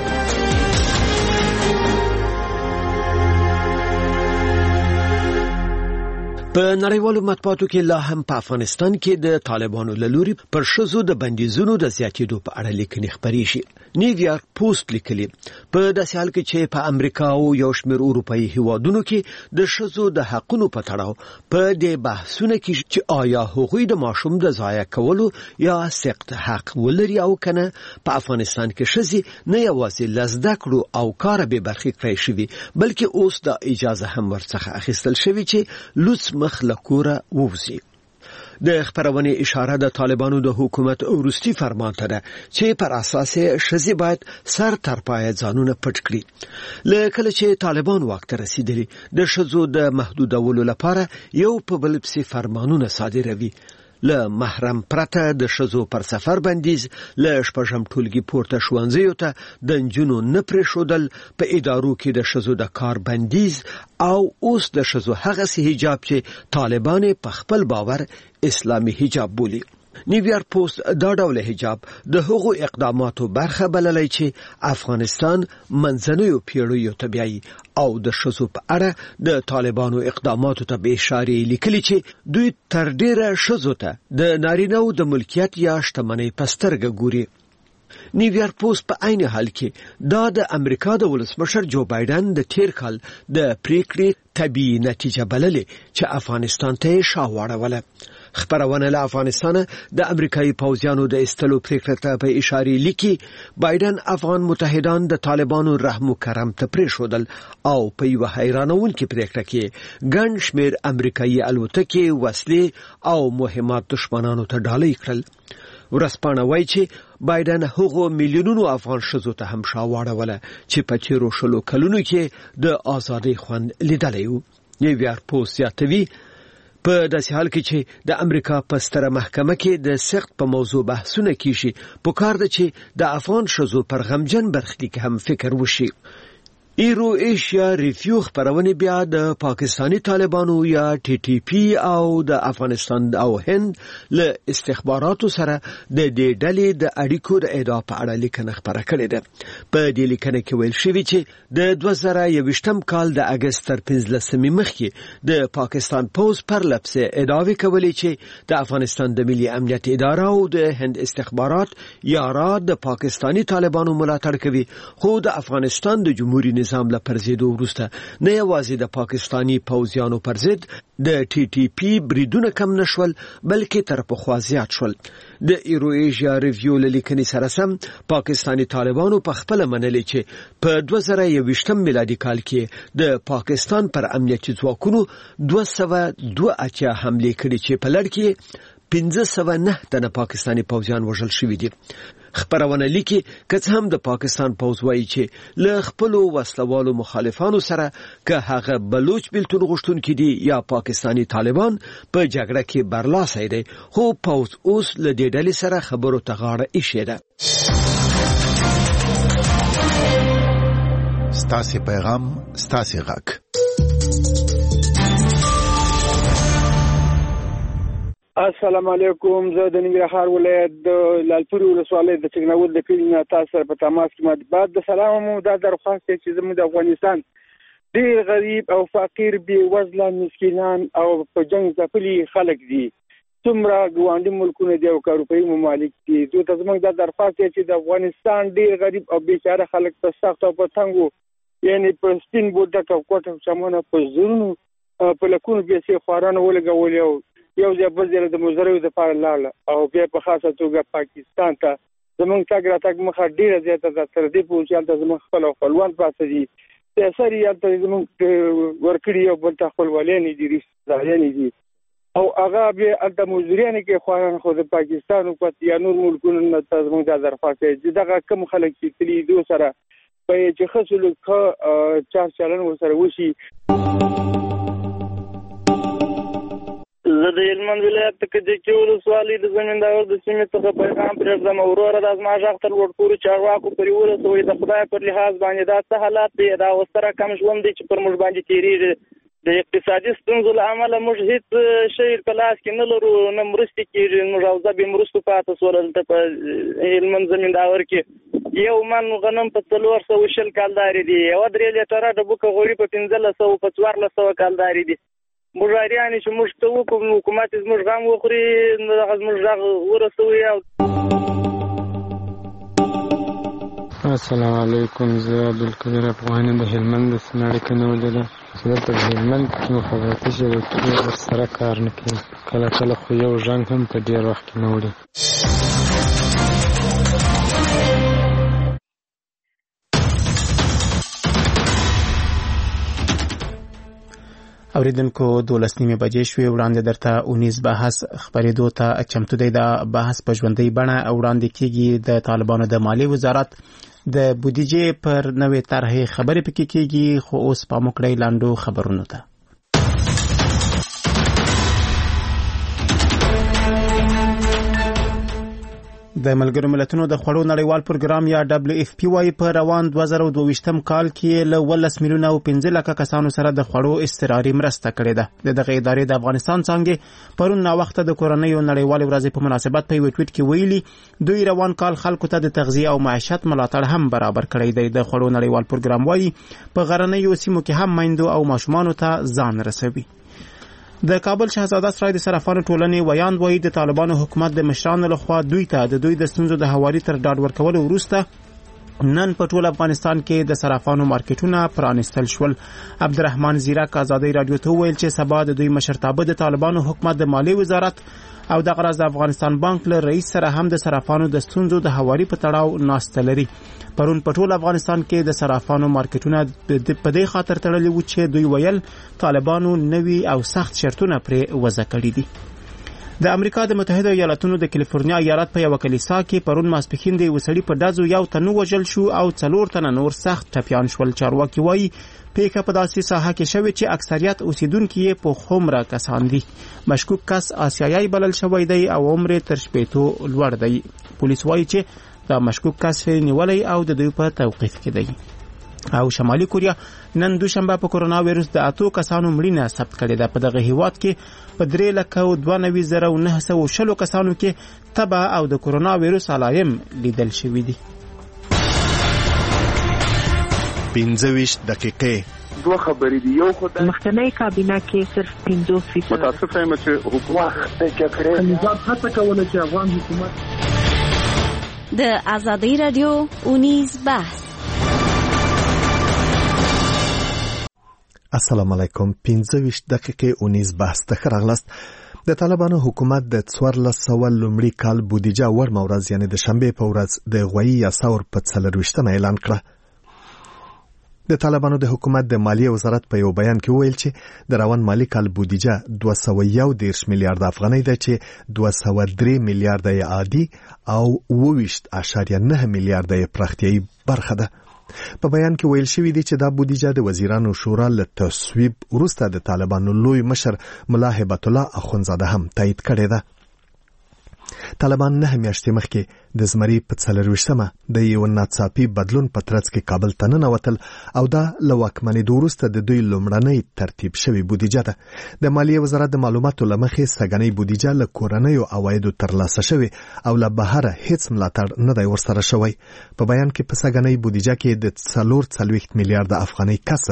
په نړیوالو مطبوعاتو کې لا هم په افغانستان کې د طالبانو له لوري پر ښځو د بندیزونو د زیاتېدو په اړه لیکنې خپرې شي. نیویارک پوسټ لیکلي په داسې حال کې چې په امریکا او یو شمېر اروپایي هیوادونو کې د ښځو د حقونو په تړاو په دې بحثونه کې چې آیا هغوی د ماشوم د ضایع کولو یا سقط حق ولري او کنه، په افغانستان کې ښځې نه یوازې له زده کړو او کار به برخې کړی شوي، بلکې اوس د اجازه هم ورڅخه اخیستل شوي چې لوڅ مخ له کوره ووځي. د خبرونه اشاره د طالبانو د حکومت وروستي فرمان ته ده چې پر اساس ښځې باید سر تر پایه ځانونه پټ کړي. لکه چې طالبان واک ته رسیدلي د ښځو د محدودولو لپاره یو په بل پسې فرمانونه صادروي. له محرم پرته د ښځو پر سفر بندیز، له شپږم ټولګي پورته ښوونځیو ته د نجونو نه پرېښودل، په ادارو کې د ښځو د کار بندیز او اوس د ښځو هغسې حجاب چې طالبان په خپل باور اسلامي حجاب بولي. نیویارک پوسټ دا ډول حجاب د هغو اقداماتو برخه بللی چې افغانستان منځنیو پیړیو ته بیایي او د ښځو په اړه د طالبانو اقداماتو ته به اشارې لیکلي چې دوی تر ډیره ښځو ته د نارینه‌و د ملکیت یا شتمنۍ په سترګه ګوري. نیویارک پوسټ په عین حال کې دا د امریکا د ولسمشر جو بایدن د تیر کال د پریکړې طبيعي نتیجه بللې چې افغانستان ته شا واړوله. خبرونه له افغانستان د امریکایي پوځیانو د استلو پریکړه ته په اشاره لیکي بایدن افغان متحدان د طالبانو رحم و کرم ته پریښودل او په یو حیرانونکې پریکړه کې ګڼ شمېر امریکایي الوتکې، وسلې او مهمات دشمنانو ته ډالۍ کړل. ورځپاڼه وایي چې بایدن هغو میلیونونو افغان ښځو ته هم شا واړوله چې په تیرو 20 کلونو کې د ازادۍ خوند لیدلی و. نیویارک پوسټ زیاتوي په داسې حال کې چې د امریکا په ستره محکمه کې د سقط په موضوع بحثونه کیږي، پکار ده چې د افغان ښځو پر غمجن برخلیک هم فکر وشي. ایرو ایشیا ریویو خبرونه بیا د پاکستانی طالبانو یا ټي ټي پی او د افغانستان او هند له استخباراتو سره د دې ډلې د اړیکو د اعدا په اړه لیکنه خبره کړې ده. په دې لیکنه کې ویل شوی چې د 2021م کال د اگست تر 15 مخکې د پاکستان پوز پر لپسه ادعاوې کولې چې د افغانستان د ملي امنیت اداره او د هند استخبارات یا را د پاکستانی طالبانو ملاتړ کوي، خو د افغانستان د جمهوریت نظام له پرځېدو وروسته نه یوازې د پاکستانی پوځیانو پر ضد د ټي ټي پی بریدونه کم نشول، بلکې تر پخوا زیات شول. د ایرو ایشیا ریویو لیکنې سره سم پاکستانی طالبانو په خپل منلي چې په 2021 میلادي کال کې د پاکستان پر امنیتي ځواکونو 282 حمله کړې چې په لړ کې 1509 تنه پاکستانی پوځیان وژل شوي دي. خبرونه لیکي که هم د پاکستان پوځ وایي چې له خپل وسلوالو مخالفانو سره که هغه بلوچ بیلتون غوښتونکي دي یا پاکستانی طالبان په جګړه کې برلاسي دي، خو پوځ اوس له دې ډلې سره خبرو ته غاړه ایښې ده. ستاسو پیغام ستاسو غږ. السلام علیکم. زه د ننګرهار ولایت د لالپورې ولسوالۍ د چګناول د کلي نه تاسو سره په تماس کې بعد د سلام مو دا درخواست چې زموږ د افغانستان ډیر غریب او فقیر بې وزله مسکینان او په جنگ ځپلي خلک دي. څومره ګاونډي ملکونه دي او اروپایي ممالک دي. دوی ته زموږ د درخواست چې د افغانستان ډیر غریب او بیچاره خلک په سخت او په تنګو یعنی په سپین بولډک او کوټه سمونه په زورونو په لکونو پیسې خوارانه ولګولې او یو ځای بل ځای د مزرعو دپاره لاړه او بیا په خاصه توګه پاکستان ته زموږ تګ راتګ مخه ډېره زیاته ده. تر دې پورې چې هلته زموږ خپل او خپلوان پراته دي. سر یې هلته زموږ ورکړي یو بل ته خپلوالانې دي رشتهدارانې دي او هغه بیا هلته مزدوریانې کوي خواران. خو د پاکستان حکومت یا نور ملکونو نه ته زموږ دا درخواست دی چې دغه کوم خلک چې تلي دو سره په چې ښه سلوک ښه چار چلن ورسره وشي. زه د هلمند ولایت کجکي ولسوالۍ د زمینداور د سیمې څخه پیغام پرېږدم. وروره دا زما غږ تر لوړ پورې چارواکو پورې ورسوئ. د خدای پر لحاظ باندې دا څه حالات دی، دا اوس رقم ژوند دی چې پر موږ باندې تېرېږي. د اقتصادي ستونزو له امله موږ هېڅ شی په لاس کې نه لرو، نه مرستې کېږي. موږ اوضاع بې مرستو پاتې شول. دلته په هلمند زمینداور کې یو من غنم په 420 کالدارې دي، یوه 3 لیټره ډبوکه غوړي په 1500 په 1400 کالدارې دي. مجاریان چې موږ ته وکړو حکومت زموږ غم وخوري، دغه زموږ غږ ورسوي. السلام علیکم. زه عبدالقدیر افغاني د هلمند د سناړې کنولې ده چې دلته د هلمند مخابراتي شبکې ورسره کار نه کوي. کله کله خو یو ژنګ هم په ډېر وخت کې نه وړي. اوریدونکو 12 بجې شوې. وړاندې درته اونیز بحث خبرېدو ته چمتو دی. دا بحث په ژوندۍ بڼه وړاندې کیږي. د طالبانو د مالیې وزارت د بودیجې پر نوې طرحې خبرې پکې کیږي. خو اوس پام وکړئ لاندو خبرونو ته. د ملګرو ملتونو د خوړو نړیوال پروګرام یا WFP وايي په روان 2022م کال کې له 18 میلیونه او 15 لکه کسانو سره د خوړو اضطراري مرسته کړې ده. دغه ادارې د افغانستان څنګه پرون ناوخته د کورنۍ نړیوال ورځې په مناسبت په یو ټویټ کې ویلي دوی روان کال خلکو ته د تغذیه او معیشت ملاتړ هم برابر کړی دی. د خوړو نړیوال پروګرام وايي په غرنیو سیمو کې هم میندو او ماشومانو ته ځان رسوي. د کابل شهزاده سرای د صرافانو ټولنې ویاند وایي د طالبانو حکومت د مشرانو لخوا دوی ته د دوی د ستونزو د هواري تر ډاډ ورکولو وروسته نن په ټول افغانستان کې د صرافانو مارکیټونه پرانیستل شول. عبدالرحمن زیرک ازادي رادیو ته ویل چې سبا د دوی مشرتابه د طالبانو حکومت د مالیې وزارت او د غرض د افغانستان بانک له رئیس سره هم د صرافانو د ستونزو د هواري په تړاو ناسته لري. پرون په ټول افغانستان کې د صرافانو مارکیټونه په دې خاطر تړلي وو چې دوی ویل طالبانو نوي او سخت شرطونه پرې وضع کړي دي. د امریکا د متحده ایالاتونو د کالیفورنیا ایالت په یو کلیسا کې پرون ماسپښین د وسړي په ډزو یو تن وژل شو او 4 تنه نور سخت ټپیان شول. چارواکي وایي پیښه په داسې ساحه کې شوې چې اکثریت اوسیدونکي یې په خومره کسان دي. مشکوک کس آسیایي بلل شوی دی او عمر تر 80 لوړ دی. پولیس وایي چې دا مشکوک کس نیولای او د دوی په توقیف کې دی. او شمالي کوریا نن دوشنبه په کرونا وایرس د 8 کسانو مړینه ثبت کړې ده. په دغه هیواد کې په 3,92,910 کسانو کې تبه او د کرونا وایرس علایم لیدل شوي دي. 15 دقیقې دوه خبرې دي. یو خو د مخکنی کابینه کې صرف 50% متاسفه یم چې حکومت د جګړې نظام هڅه کوله چې افغان حکومت د آزادی رادیو اونیز بحث. السلام علیکم. 15 دقیقې اونیز بحث ته راغلاست. د طالبانو حکومت د 1400 لومړي کال بودیجه ورمه ورځ یعنی د شنبه په ورځ د غوي یا ثور په 24 اعلان کړه. د طالبانو د حکومت د مالیې وزارت په یو بیان کې ویل چې د روان مالی کال بودیجه 211 میلیارډ افغانۍ ده چې 203 میلیارډ یې عادي او 20.9 میلیارډ یې پراختیایي برخه ده. په بیان کې ویل شوی دی چې دا بودیجه د وزیرانو شورا له تصویب وروسته د طالبانو لوی مشر ملا هیبت الله اخونزاده هم تایید کړی ده. طالبان 9 میاشتې مخکې د زمري په 24مه د یو ناڅاپي بدلون په ترڅ کې کابل ته ننوتل او دا له واکمنېدو وروسته د دوی لومړنۍ ترتیب شوی بودیجه ده. د مالیې وزارت د معلوماتو له مخې سږنۍ بودیجه له کورنیو عوایدو ترلاسه شوې او له بهره هیڅ ملاتړ نه دی ورسره شوی. په بیان کې په سږنۍ بودیجه کې د 440 میلیارډ افغانۍ کسر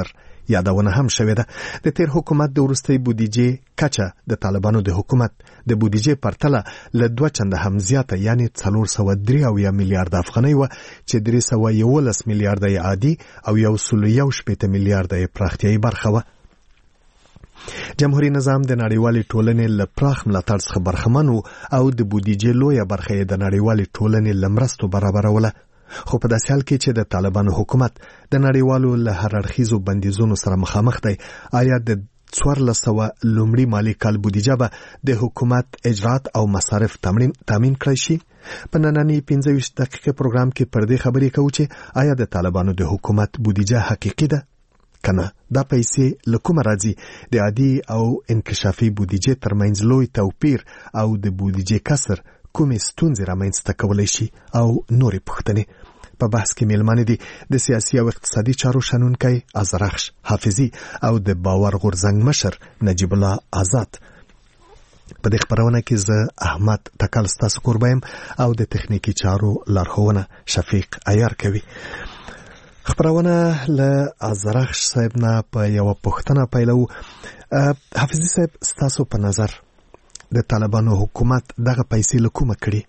یادونه هم شوې ده. د تیر حکومت د وروستۍ بودیجې کچه د طالبانو د حکومت د بودیجې پرتله له 2 چنده هم زیاته یعنی 403 میلیارډ افغانۍ و چې 311 میلیارډ یې عادي او 117 میلیارډ یې پراختیایي برخه و. جمهوریت نظام د نړیوالې ټولنې له پراخ ملاتړ څخه برخمن او د بودیجې لویه برخه یې د نړیوالې ټولنې له مرستو برابروله. خو په داسې حال کې چې د طالبانو حکومت د نړیوالو له هر اړخیزو بندیزونو سره مخامخ دی، آیا د 1400 لومړي مالی کال بودیجه به د حکومت اجرات او مصارف تامین کړی شي؟ په نننی 25 دقیقې پروګرام کې پر دې خبرې کوو چې آیا د طالبانو د حکومت بودیجه حقیقي ده کنه دا پیسې له کومه راځي؟ د عادي او انکشافي بودیجې ترمنځ لوی توپیر او د بودیجې کسر کومې ستونزې رامنځته کولی شي او نورې پوښتنې. په بحث کې میلمانه دي د سیاسي او اقتصادي چارو شنونکی ازرخش حافظي او د باور غورځنګ مشر نجیب الله آزاد. په دې خبرونه کې زه احمد تکل ستاسو کوربایم او د تخنیکی چارو لارښوونه شفیق عیار کوي. خبرونه له ازرخش صاحب نه په یو پوښتنه پیلو. حافظي صاحب، ستاسو په نظر د طالبانو حکومت دغه پیسې له کومه کړي؟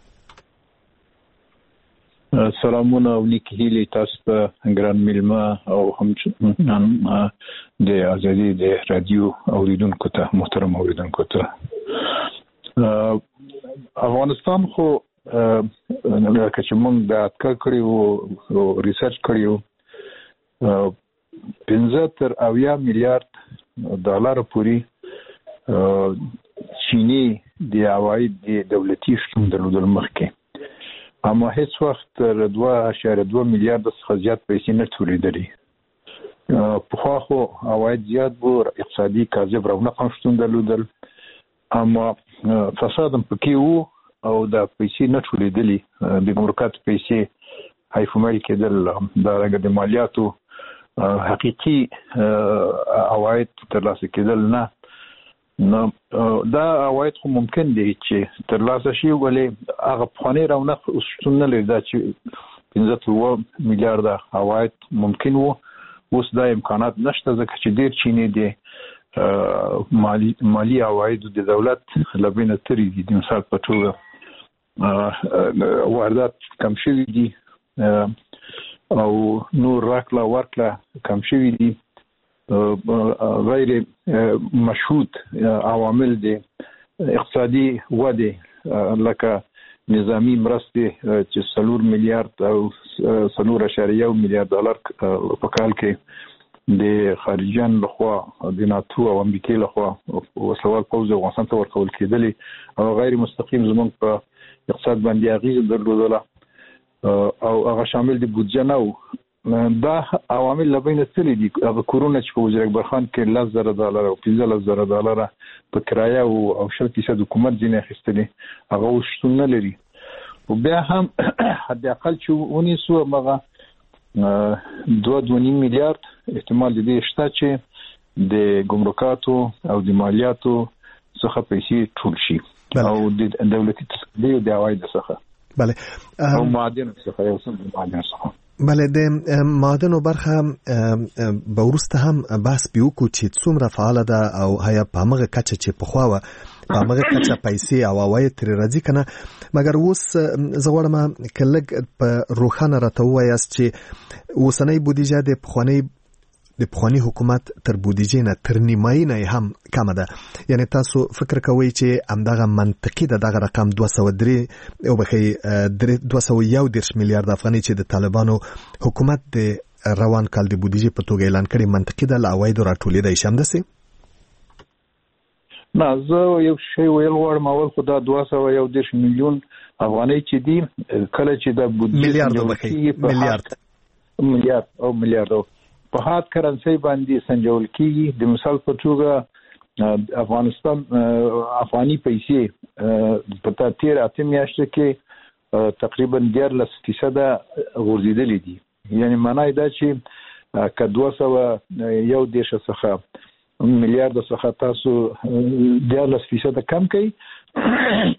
سلامونه او نیکی هیلې تاسو په ګران میلمه او همچنان د ازادي د رادیو اوریدونکو ته، محترم اوریدونکو ته. افغانستان خو لکه چې موږ د اټکل کړی او ریسرچ کړی و 15 تر 80 میلیارډ ډالر پورې چینی د عواید د دولتي شتون درلودل مخکې، اما هیڅ وخت تر 2.2 میلیارډ څخه زیات پیسې نه تولیدلې. پخوا خو عواید زیات وو، اقتصادي کاذب رونق هم شتون درلودل، اما فساد هم پکې وو او دا پیسې نه تولیدلې. د ګمرکات پیسې حیفمل کېدل، د مالیاتو حقیقي عواید ترلاسه کېدل نه. دا عواید خو ممکن دی چې ترلاسه شي، ولې هغه پخوانی رونق شتون نه لري. دا چې 15 میلیارډ عواید ممکن وو، اوس دا امکانات نشته ځکه چې ډیر چینی دی مالی عواید د دولت لبینه تری دي. مثال په توګه واردات کم شوي دي او نور راکړه ورکړه کم شوي دي. غیر مشروط عوامل دي اقتصادي وده لکه نظامی مرستې چې 4 میلیارډ او 4.1 میلیارډ ډالر په کال کې د خارجيان لخوا د ناتو او امریکای لخوا وسوال پوز افغانستان ته ورکول کېدلې او غیر مستقیم زموږ په اقتصاد باندې اغیز درلودله او هغه شامل د بودجه نه و. دا عوامل لبینه تللی دي. هغه کورونه چې په وزیر اکبر خان کې $10,000 او $15,000 په کرایه او 10% حکومت ځینې اخیستلې، هغه شتون نه لري. او بیا هم حد اقل چې ونیسو هغه 2.5 میلیارډ احتمال دې شته چې د ګمرکاتو او د مالیاتو څخه پیسې ټول شي او د دولتي تصدیق او د عواید څخه بله او معادن څخه یو څه معادن څخه بله د معادنو برخه به وروسته هم بحث بیوکو چې څومره فعاله ده او هیا په هغه کچه چې پخوا و په هغه کچه پیسې او عواید ترې راځي کنه. مګر اوس زه غواړم کله په روښانه راته ووایاست چې اوسنۍ بودیجه د پخوانی حکومت تر بودیجې نه تر نیمایي نه هم کم ده. یعنی تاسو فکر کوئ چې همدغه منطقي ده دغه رقم 201 میلیارډ افغانۍ چې د طالبانو حکومت د روان کال د بودیجې په توګه اعلان کړي منطقي ده له عوایدو راټولېدای شي همداسې؟ نه، زه یو شی ویل غواړم. اول خو دا 210 میلیون افغانۍ چې دي کله چې د بودیجې میلیارډ په هات کرنسي باندې سنجول کیږي. د مثال په توګه افغانستان افغاني پیسې په 13 میاشتو کې تقریبا 14% غورځیدلې دي. یعنی معنی دا چې که 210 څخه میلیارډ څخه تاسو 14% کم کړئ،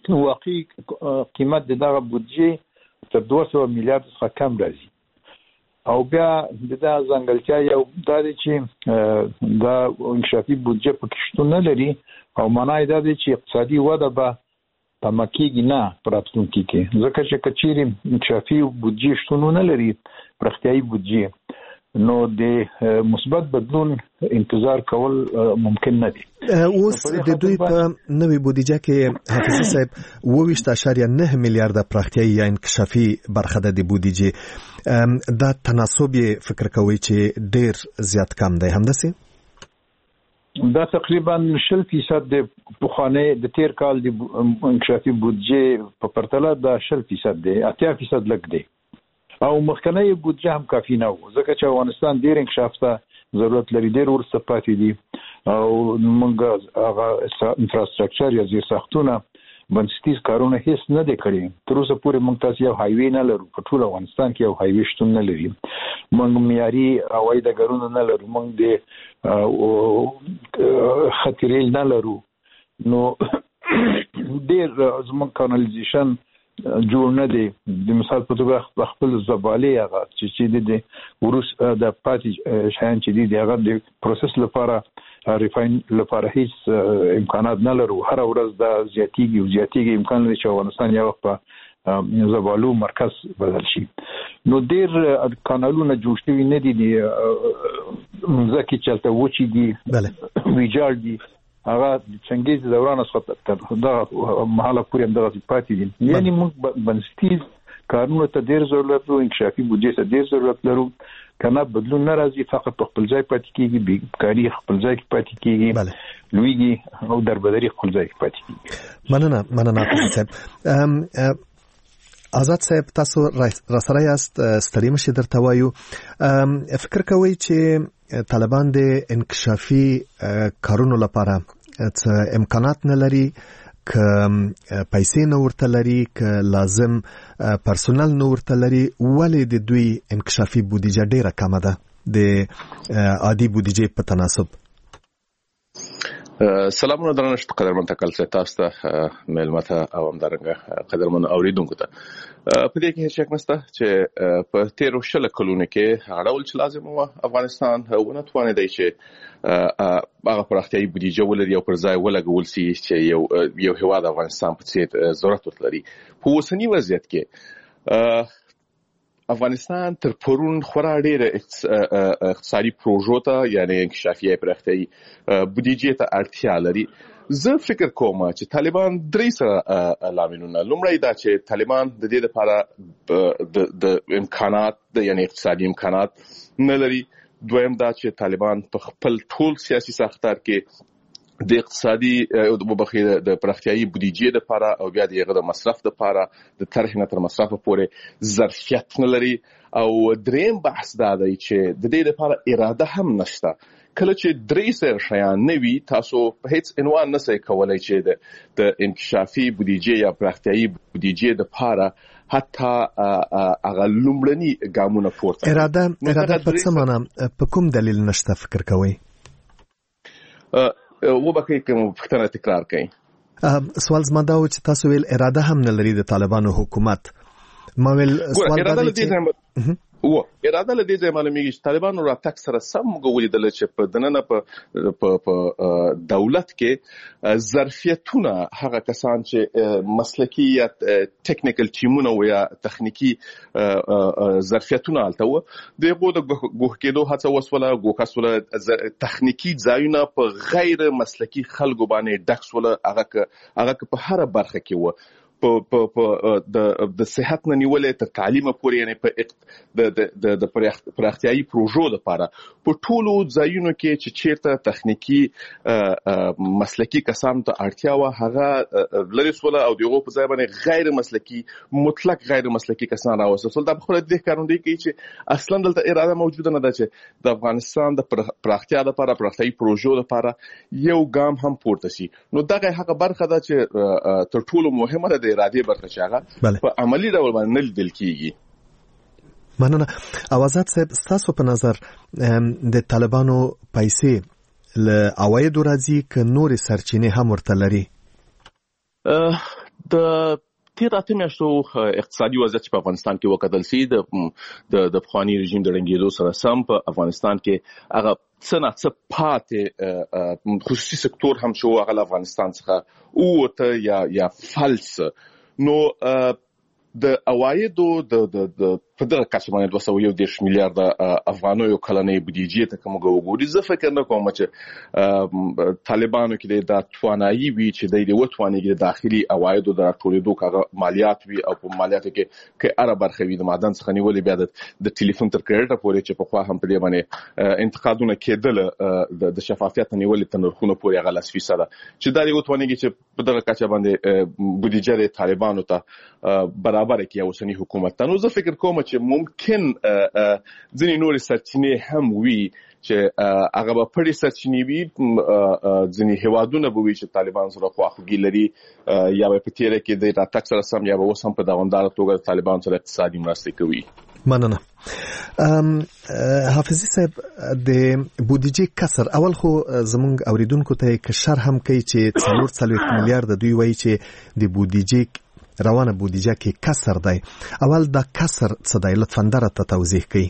واقعي قیمت دغه بودجه تر 200 میلیارډ څخه کم راځي. او بیا د ځنګلتیا یو دا دی چې دا انکشافي بودجه پکې شتون نه لري او معنی دا دی چې اقتصادي وده به په مکیږي نه پراتونکي کې ځکه چې کچيري انکشافي بودجه شتون نه لري پرختیايي بودجه نو د مثبت بدلون انتظار کول ممکن نه دي. اوس د دوی په نوې بودجه کې حافظ صاحب 22.9 میلیارډ پرختیايي یا انکشافي برخه د بودجه دا تناسب فکر کوي چې ډیر زیات کم دی همداسي دا تقریبا 0% د بخانه د تیر کال د انکشافي بودجه په پرتله دا 0% دی 80% لګ دی او مخکنی بودجه هم کافی نه و ځکه چې افغانستان ډیر انکشاف ته ضرورت لري ډیر ورسته پاتې دي او موږ هغه انفراستراکچر یا زیر ساختونه بنسټیز کارونه هیڅ نه دي کړی تر اوسه پورې موږ تاسو یو هایوي نه لرو په ټول افغانستان کې یو هایوي شتون نه لري موږ معیاري هوایي ډګرونه نه لرو موږ د خطرېل نه لرو نو ډیر زموږ کانالیزیشن جوړ نه دی د مثال په توګه خپل زبالې هغه چې د ورس د پاتې شایان چې دي هغه د پروسس لپاره ریفاین لپاره هیڅ امکانات نه لرو هر ورځ د زیاتیږي امکان لري چې افغانستان یو وخت په زبالو مرکز بدل شي نو ډیر کانالونه جوړ شوي نه دي ځکه چې وچی دي ویجاړ دي هغه څنګه د دوران څخه دا محاله پورې اندازې پاتې دي یعنی موږ بنسټیز کارونه ته ډیر ضرورت لرو انکشافي بودجه ته ډیر ضرورت لرو کنه بدلون ناراضي فقط په خپل ځای پاتې کیږي بیکاری خپل ځای کې پاتې کیږي لویږي او دربدري خپل ځای کې پاتې کیږي مننه صاحب آزاد صاحب تاسو را سره یاست ستړي مشه درته وایو فکر کوئ چې طالبان د انکشافي کارونو لپاره امکانات نه لري که پیسې نه ورته لري که لازم پرسونل نه ورته لري ولې د دوی انکشافي بودجه ډیره کمه ده د عادي بودجه په تناسب سلامونه درنښت قدرمن تکل تاسو ته ملمته او همدارنګه قدرمن اوریدونکو ته په دې کې هیڅ شک نشته چې په 13 کلونو کې اړول چې لازم و افغانستان ونه توانیدای چې هغه پرختیايي بودجه ولري او پر ځای ولګول سي چې یو هیواد افغانستان په څیر ضرورت لري په اوسنی وضعیت کې افغانستان تر پرون خورا ډېر اقتصادي پروژو ته یعنی انکشافي پرختیايي بودجه ته اړتیا لري زه فکر کوم چې طالبان درې سره لاملونه لومړی دا چې طالبان د دې لپاره د امکانات د یعنی اقتصادي امکانات نه لري دویم دا چې طالبان په خپل ټول سیاسي ساختار کې د اقتصادي او د مبخیر د پرختیايي بودجه لپاره او بیا د مصرف لپاره د طرح نه تر مصرف پورې ظرفیت نه لري او دریم بحث دا دی چې د دې لپاره اراده هم نشته کله چې درې سر شیان نوي تاسو په هیڅ عنوان نه سئ کولای چې د انکشافي بودجه یا پرختیايي بودجه لپاره حتی هغه لومړني ګامونه پورته اراده په څه معنی په کوم دلیل نشته فکر کوئ وبکه کوم پښتنه تکرار کړي سوال زما دا و چې تاسو ویل اراده هم نه لري د طالبانو حکومت ما ویل سوال دا دی چې اراده له دې ځای معلومیږي چې طالبانو راتګ سره سم ولیدل چې په دننه په دولت کې ظرفیتونه هغه کسان چې مسلکی یا ټیکنیکل ټیمونه و یا تخنیکی ظرفیتونه الته دغه د ګوښ کېدو هڅه وسوله ګوکاسوله تخنیکی ځایونه په غیر مسلکی خلکو باندې ډکس ولا هغه په هر برخه کې و د صحت نه نیولې تر تعلیم پورې یعنی په د پرختیايي پروژو لپاره په ټولو ځایونو کې چې چیرته تخنیکی مسلکی کسان ته اړتیا و هغه لري سوله او دغه په ځای باندې غیر مسلکی مطلق غیر مسلکی کسان راوستل دا خپل د قانوني کې چې اصلا دلته اراده موجوده نه ده چې د افغانستان د پرختیا لپاره پرختیايي پروژو لپاره یو ګام هم پورته شي نو دغه هغه برخه ده چې تر ټولو مهمه ده اراده برخه چاغه په عملی ډول باندې نه لیدل کیږي مننه اوازات صاحب تاسو په نظر د طالبانو پیسې له عوایدو راځي ک نور سرچینې هم ورته لري د تیر اته میاشتو اقتصادي وضعیت په افغانستان کې وکړل سي د پخوانی رژیم د رنګېدو سره سم په افغانستان کې هغه څه پاتې خصوصي سکتور هم شو هغه افغانستان څخه او یا فلس نو د اوایدو د په دغه کچه باندې 210 میلیارډ افغانو یو کلنې بودیجې ته کوم وګوري زه فکر نه کوم چې طالبانو کې د توانایي وی چې د وټوانېږي د داخلي اوایدو د ټولیدو کاغه مالیات وی او په مالیاتو کې اره برخه وی د معدن څخه نیولې بیا د ټلیفون تر کریډټ پورې چې په خوا هم په دې باندې انتقادونه کېدل د شفافیت نیولې تنرخونه پورې غل 10% چې دا یو توانېږي چې په دغه کچه باندې بودیجه د طالبانو ته برابر کې اوسنی حکومت ته نو زه فکر کوم چې ممکن ځینې نور سرچینې هم وي چې هغه په پړې سرچینې وي ځینې هوادونه به وي چې طالبان سره خواخوږي لري یا په تیره کې د راتګ سره سم یا به وسم په دوامدار توګه طالبان سره اقتصادي مرسته کوي. مننه. حافظي صاحب د بودیجې کسر اول خو زمونږ اوریدونکو ته کشر هم کوي چې 4 میلیارډ دوی وایي چې د بودیجې روانه بودیجه کې کسر دی. اول دا کسر څه دی لطفاً درته توضیح کړئ.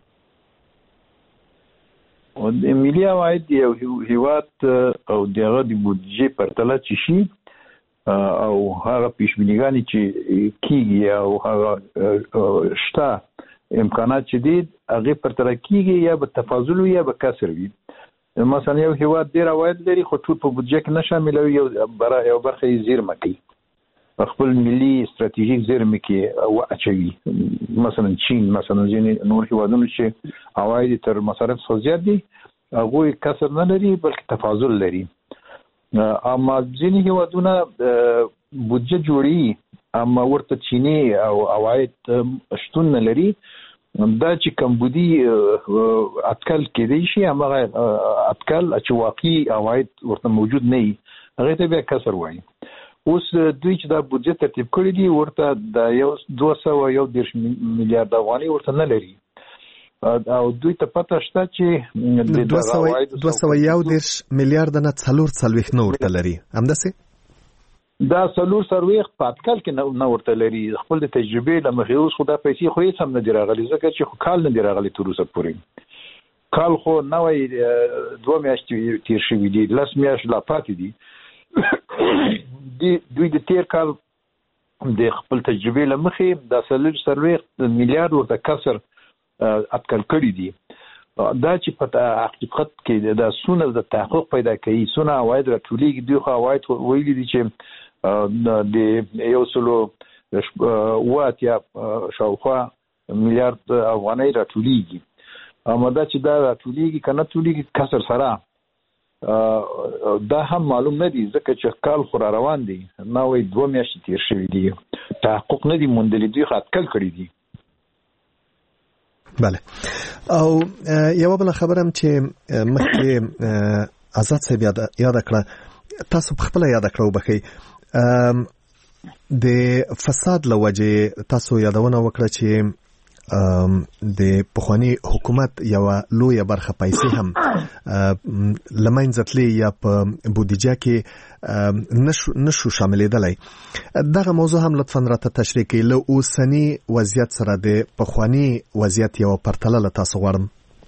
او د ملي عواید یو هیواد او دغه د بودیجې پرتله چې شي او هغه پیشبینیګانی چې کیږي او هغه شته امکانات چې دي هغه پرتله کیږي یا به تفاضل یا به کسر وي. مثلا یو هیواد ډیر عواید لري خو ټول په بودیجه کې نه شاملوي یو برخه یې زیرمه کوي خپل ملي استراتیژیک زیرمه کې او اچوي. مثلا چین مثلا ځینې نور هیوادونو چې عواید تر مصارف څخه زیات دي هغه کسر نه لري بلکې تفاضل لري. اما ځینې هیوادونه بودجه جوړي اما ورته چینی او عواید شتون نه لري دا چې کمبودي اټکل کېدی شي اما اټکل چې واقعي عواید ورته موجود نه وي هغه ته بیا کسر وایي. اوس دوی چې دا بودجه ترتیب کړی دی ورته د 210 میلیارډ افغانۍ ورته نه لري او دوی ته پته شته چې د 210 میلیارډ نه 4 نه ورته لري همداسې دا 4 په اټکل کې نه ورته لري خپل د تجربې لمخې اوس خو دا پیسې خو هیڅ هم نه دی راغلي ځکه چې خو کال نه دی راغلی تر اوسه پورې کال خو نوې 2 میاشتې تیر شوي دي 10 میاشتې لا پاتې دي دوی د تیر کال د خپل تجربې لمخې د 4 میلیارډ ورته کسر اټکل کړی دي دا چې په حقیقت کې د سونه د تحقق پیدا کوي سونه عواید راټولېږي دوی خو عواید ویلي دي چې د یو سلو واتیا شاوخوا میلیارډ افغانۍ راټولېږي اما دا چې دا راټولېږي کنه ټولېږي کسر سره دا هم معلوم نه دي ځکه چې کال خو روان دي نو 2 میاشتې تیر شوي دي تحقق نه دي موندلي دوی اټکل کړی دي. بله او یو بل خبرم چې مخکې آزاد صاحب یاد کړه تاسو په خپل یاد کړو بخي د فساد لوجه تاسو یادونه وکړه چې د پخوانی حکومت یو لوی برخه پیسې هم لمنځتلی یا په بودیجه کې نشو شاملېدلای. دغه موضوع هم لطفاً راته تشریح کړئ له اوسنی وضعیت سره د پخوانی وضعیت یو پرتله له تاسو غواړم.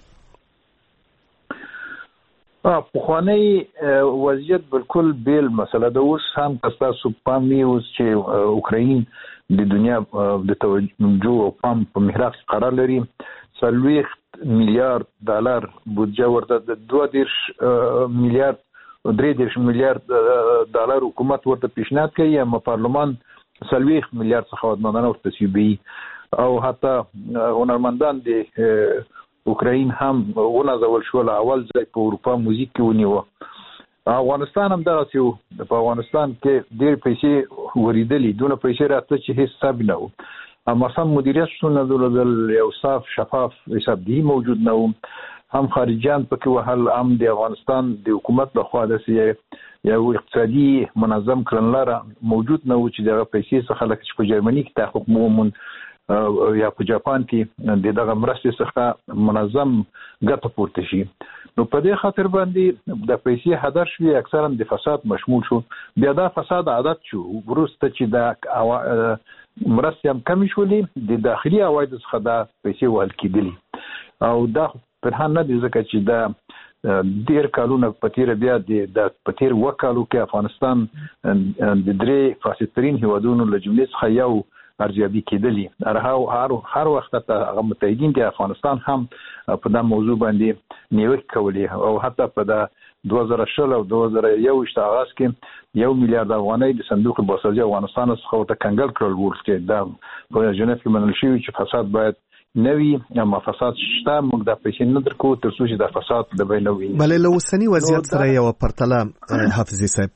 پخوانی وضعیت بالکل بیل مسله ده اوس هم تاسو پام وی اوس چې اوکراین د دنیا د توجه او پام په محراق قرار لري 40 میلیارډ ډالر بودجه ورته د 2 میلیارډ 3 میلیارډ ډالر حکومت ورته پیشنهاد کوي اما پارلمان 40 میلیارډ څخه ودمنه ورته سیبي او حتی هنرمندان د اوکراین هم ونازول شو اول ځای په اروپا موزیک کې ونیو. افغانستان هم دغه یو په افغانستان کې ډېر پیسې وریدلې دونه پیسې راته چې هیڅ حساب نه و اما سم مدیریت شونه دل یو صاف شفاف حساب دی موجود نه و هم خارجيان پکې وهل هم د افغانستان د حکومت لخوا د یو اقتصادي منظم کړنلاره موجود نه و چې دغه پیسې څخه لکه په جرمني کې تحقق مومن یا په جاپان کې دغه مرستې څخه منظم ګټه پورته شي. نو په دې خاطر باندې د پیسې هدر شوی اکثرا د فساد مشمول شو. بیا دا فساد عادت شو ورسته چې د مرستې هم کمی شولې د داخلي عواید څخه دا پیسې وهل کېدلې او دا پرهان نه دي ځکه چې دا ډېر کالونه په تېره بیا د په تېر وکالو کې افغانستان د 3 فاسدترین هیوادونو له جملې څخه یو ارزیابي کېدلې. هر وخت ته هغه متحدین د افغانستان هم په دا موضوع باندې نیوکې کولې او حتی په دا 2020 او 2021 آغاز کې 1 میلیارډ افغانۍ د صندوق بازرسي افغانستان څخه ته کنګل کړل ورته دا په جنیف کې منل شوی چې فساد باید نوی اما فساد شته موږ د پیسې نه درکو تر څو چې د فساد د بینوي. بلې له اوسنی وضعیت سره یو پرتله حافظي صاحب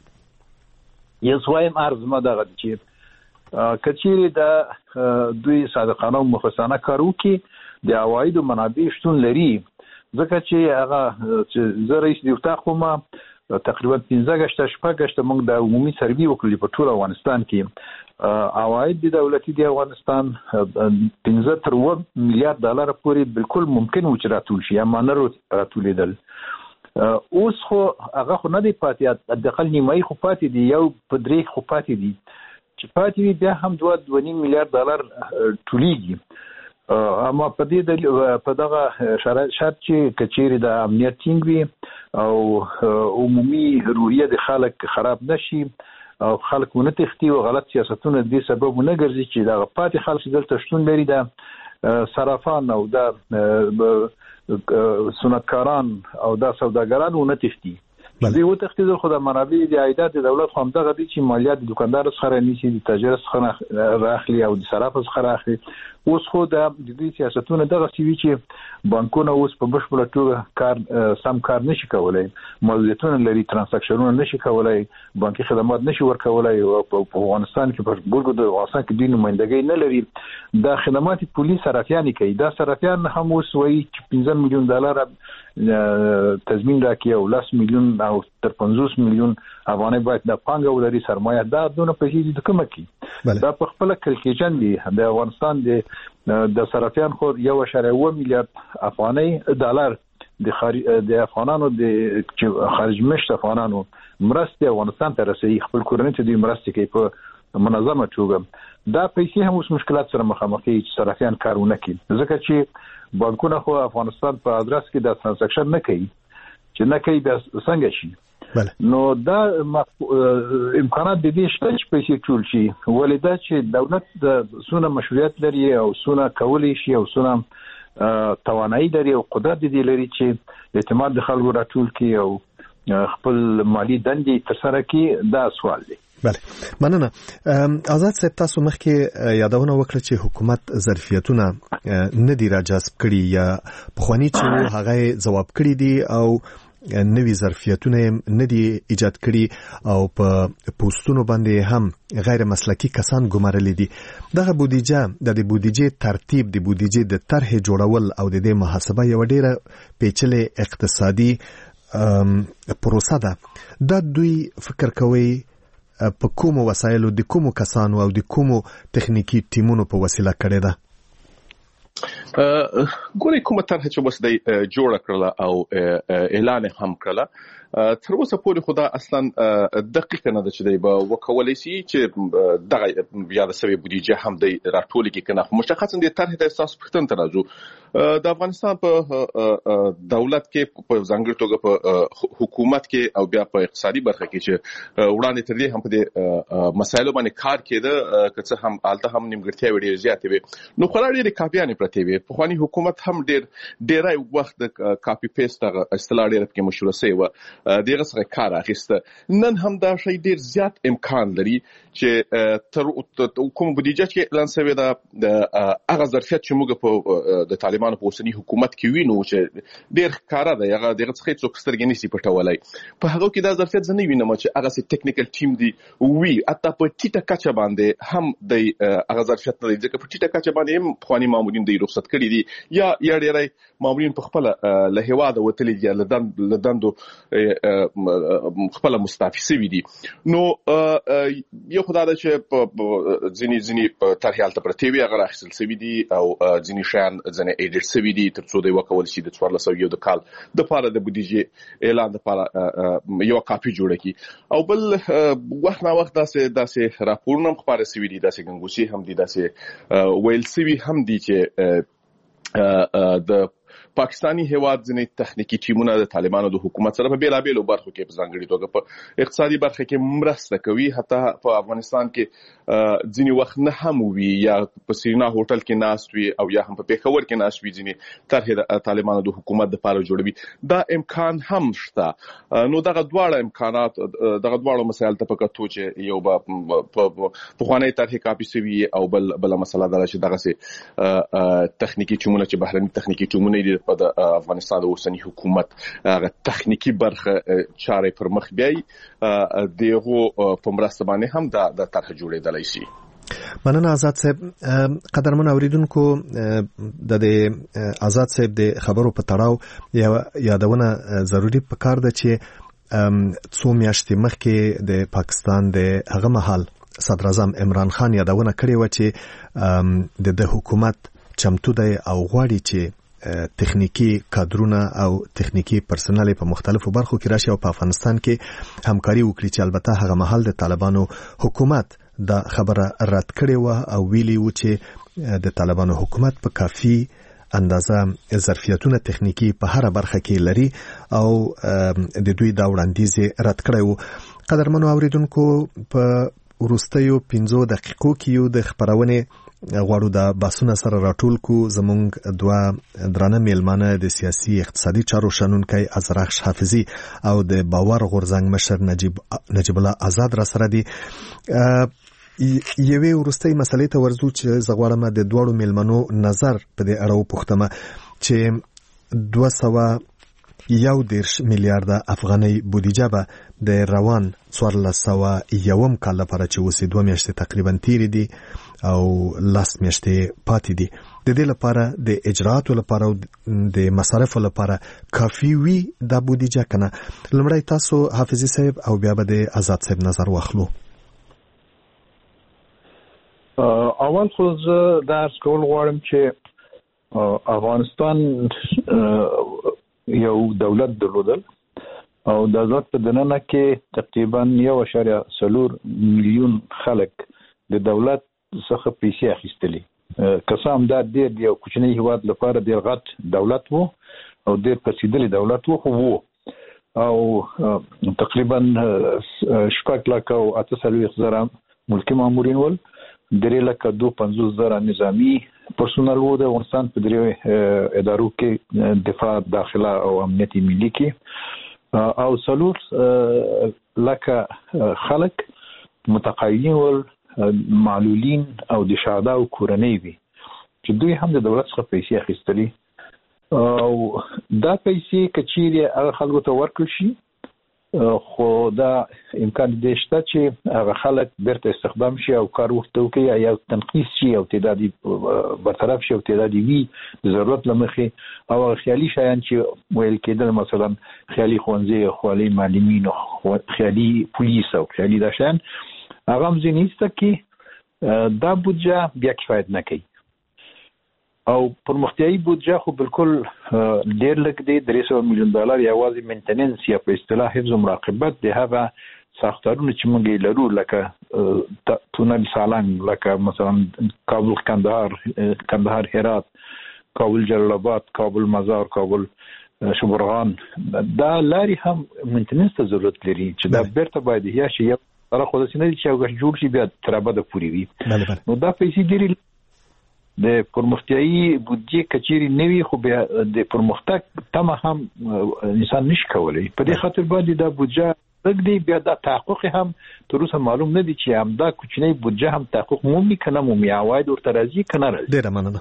یو وایم ارز ما دغه چې کچېری د دوی صادقانه او مخلصانه کار وکړي د عواید او منابع شتون لري ځکه چې هغه چې زه رئیس دیوتا کومه تقریبا 15 غشته موږ د عمومي سروي وکړل په ټول افغانستان کې عواید د دولتي د افغانستان 15 تر 1 میلیارډ ډالر پورې بالکل ممکن و چې راتول شي اما نه راتولیدل. اوس خو هغه خو نه دی پاتې د اقل نیمایي خو پاتې دی یو په 3 خو پاتې دی چې پاتې وي بیا هم 2.5 میلیارډ ډالر ټولیږي. اما په دې په دغه شرط چې کچېری د امنیت ټینګ وي او عمومي روحیه د خلک خراب نشي او خلک ونه تختی او غلط سیاستونه د سبب نه ګرځي چې د پاتې خلک دلته شتون لري د صرافان او د صنعتکاران او د سوداګرانو ونه تختی. دوی وتښتېدل خو د منابع د عایدات د دولت خو همدغه دي چې مالیات د دکاندار څخه رانیسي د تاجر څخه راخلي او د صراف څخه راخلي. اوس خو د دوی سیاستونه دغه سوي چې بانکونه اوس په بشپړه توګه سم کار نشي کولای محدودیتونه لري ترانزاکشنونه نشي کولای بانکي خدمات نشي ورکولای او په افغانستان کې په بلګو د افغانستان کې دوی نمائندګي نه لري د خدمات پولیس صرافیان کوي دا صرافیان هم اوس وایي چې 15 میلیون ډالر تضمین راکړي او 10 میلیون او تر 50 میلیون افغانۍ باید د پانګه ولري سرمایه دا دونه پیسې د کومه کی دا په خپل کلکېجن دي د افغانستان د صرافیان خو 1.1 میلیارډ افغانۍ ډالر د افغانانو د خارج مشت افغانانو مرستې افغانستان ته رسېږي خپل کورنۍ ته د مرستې کوي په منظمه توګه دا پیسې هم اوس مشکلات سره مخامخ دي چې صرافیان کارونه کوي ځکه چې بانکونه خو افغانستان په ادرس کې د ترانزاکشن نه کوي چې نه کوي بیا څنګه شي نو دا امکانات د دې شته چې پیسې ټول شي ولې دا چې دولت د سونه مشروعیت لري او سونه کولی شي او سونه توانایي لري او قدرت دې لري چې اعتماد د خلکو راټول کړي او خپل مالی دندې ترسره کړي دا سوال دی. بله مننه. آزاد صاحب تاسو مخکې یادونه وکړه چې حکومت ظرفیتونه نه دي راجذب کړي یا پخوانی چې هغه ځواب کړي دي او نوی ظرفیتونه نه دي ایجاد کړي او په پوسټونو باندې هم غیر مسلکی کسان ګمارلي دي. دغه بودیجه د بودیجې ترتیب د بودیجې د طرح جوړول او د دې محاسبه یو ډیره پیچلې اقتصادي پروسه ده. دا دوی فکر کوي په کومو وسایلو د کومو کسانو او د کومو تخنیکی ټیمونو په وسیله کړی ده؟ ګوري کومه طرح چې وسه د جوړ کړل او اعلان هم کړل تر اوسه پورې خدا اصلا دقیق نه ده چې دی به وکولای شي چې دغه بیا د سوي بودیجه هم د راټول کې کنه مشخصا د طرح د اساس پښتون ترازو د افغانستان په دولت کې په ځانګړي توګه په حکومت کې او بیا په اقتصادي برخه کې چې وړاندې تر دې هم په دې مسایلو باندې کار کېده که څه هم الته هم نیمګړتیا وړي زیاتې وي نو خورا ډېرې کاپیانې پرتې وي په خواني حکومت هم ډېرای وخت د کاپی پیسټ اصطلاح ډېر کې مشهور سي و دغه سره کار اخیسته نن هم دا شی ډیر زیات امکان لري چې تر کوم بودیجه چې اعلان شوی دا هغه ظرفیت چې موږ په د طالبانو په اوسنی حکومت کې وینو چې ډیر ښکارا دی هغه دغه څخه څوک سترګې نشي پټولای په هغه کې دا ظرفیت زنه وینم چې هغه سي ټیکنیکل ټیم دی وی اته په ټیټه کچه باندې هم د هغه ظرفیت نه دی ځکه په ټیټه کچه باندې هم خواني مامورین دی رخصت کړی دي یا ډېری مامورین په خپل له هیواده وتلي دي له دندو خپل مستعفي شوي دي. نو یو خدای چې ځینې طرحې هلته پرتې وي هغه راخیستل شوي دي او ځینې شیان ځینې ایډیټ شوي دي تر څو دوی وکول شي د 1401 د کال دپاره د بودیجې اعلان دپاره یوه کاپي جوړه کړي. او بل وخت نا وخت داسې راپورونه هم خپاره شوي دي، داسې ګنګوسې هم دي، داسې ویل شوي هم دي چې د پاکستانی هیواد ځینې تخنیکی ټیمونه د طالبانو د حکومت سره په بیلابیلو برخو کې په ځانګړي توګه په اقتصادي برخه کې مرسته کوي. حتی په افغانستان کې ځینې وخت نه هم وي یا په سیرینا هوټل کې ناست وي او یا هم په پیښور کې ناست وي، ځینې طرحې د طالبانو د حکومت دپاره جوړوي. دا امکان هم شته. نو دغه دواړه امکانات، دغه دواړو مسایل ته په کتو چې یو به پخوانۍ طرحې کاپي شوي او بله مسله دا چې دغسې تخنیکي ټیمونه چې بهرني تخنیکي ټیمونه دي د افغانستان د اوسني حکومت هغه تخنیکی برخه چارې پر مخ بیایي، دغه په مرسته باندې هم د طرح جوړېدلی شي. مننه آزاد صاحب. قدرمن اوریدونکو د آزاد صاحب د خبرو په تړاو یادونه ضروری پکار ده چې څو میاشتې مخکې د پاکستان د هغه مهال صدر اعظم عمران خان یادونه کړې و چې د حکومت چمتو دی او غواړي چې تخنیکی کادرونه او تخنیکی پرسنل په مختلفو برخو کې راشي او په افغانستان کې همکاري وکړي، چې البته هغه مهال د طالبانو حکومت دا خبره رد کړې و او ویلي و چې د طالبانو حکومت په کافي اندازه ظرفیتونه تخنیکی په هر برخه کې لري او د دوی دا وړاندیز رد کړی و. قدرمنو اوریدونکو په وروستیو 15 دقیقو کې یو د خبرونه غواړو د باسونه سره راټول کو. زمونږ دوه درانه میلمانه د سیاسي اقتصادي چارو شنونکي ازرخش حافظي او د باور غورزنګ مشر نجیب الله آزاد را سره دي. یوې وروستۍ مسلې ته ورځو چې زغواړم د دوړو میلمنو نظر په دې اړه وپوښتم چې 211 میلیارډ افغانۍ بودیجه به د روان 1401 کال لپاره چې اوس 2 میاشتې تقریبا تیرې دي او لاس میاشتې پاتې دي، د دې لپاره د اجراءاتو لپاره او د مصارفو لپاره کافي وي دا بودیجه کنه؟ لمړی تاسو حافظي صاحب او بیا به د آزاد صاحب نظر واخلو. اول خو زه دا څکول غواړم چې افغانستان یو دولت درلودل او د ذات په دننه کې تقریبا 1.4 میلیون خلک د دولت څخه پیسې اخیستلې. قسم دا ډېر یو کوچنی هیواد لپاره ډېر غټ دولت وو او ډېر پسیدلی دولت وو او تقریبا 6,840,000 ملکی مامورین ول، 3,250,000 نظامی پرسونل وو د افغانستان په درې ادارو کې، دفاع، داخله او امنیت ملي کې، او 4,00,000 خلک متقاعدین ول، معلولین او د شهدا او کورنۍ وي چې دوی هم د دولت څخه پیسې اخیستلې. او دا پیسې کچېرې هغه خلکو ته ورکړل شي، خو دا امکان دی شته چې هغه خلک بیرته استخدام شي او کار ورته وکړي یا تنقیص شي او تعدادي برطرف شي او تعدادي وي د ضرورت له مخې، او خیالي شیان چې ویل کېدل مثلا خیالي ښوونځي، خیالي معلمین، خیالي پولیس او خیالي دا شیان هغه هم ځینې ایسته کې دا بودجه بیا کفایت نه کوي. او پرمختیایي بودجه خو بالکل ډېر لږ دی، $300 میلیون یوازې مینټیننس یا په اصطلاح حفظ و مراقبت د هغه ساختارونه چې موږ یې لرو، لکه تونل سالنګ، لکه مثلا کابل کندهار هرات، کابل جلال آباد، کابل مزار، کابل شبرغان، دا لارې هم مینټیننس ته ضرورت لري چې دا بیرته باید احیا شي. یا سره خو داسې نه دي چې یو ګټ جوړ شي بیا تر ابده پورې وي. نو دا پیسې ډېرې د پرمختیایي بودجې کچېرې نه وي، خو بیا د پرمختګ تمه هم انسان نشي کولی. په دې خاطر باندې دا بودجه لږ دی، بیا دا تحقق هم تر اوسه معلوم نه دي چې همدا کوچنی بودجه هم تحقق مومي که نه مومي، عواید ورته راځي که نه راځي. ډېره مننه.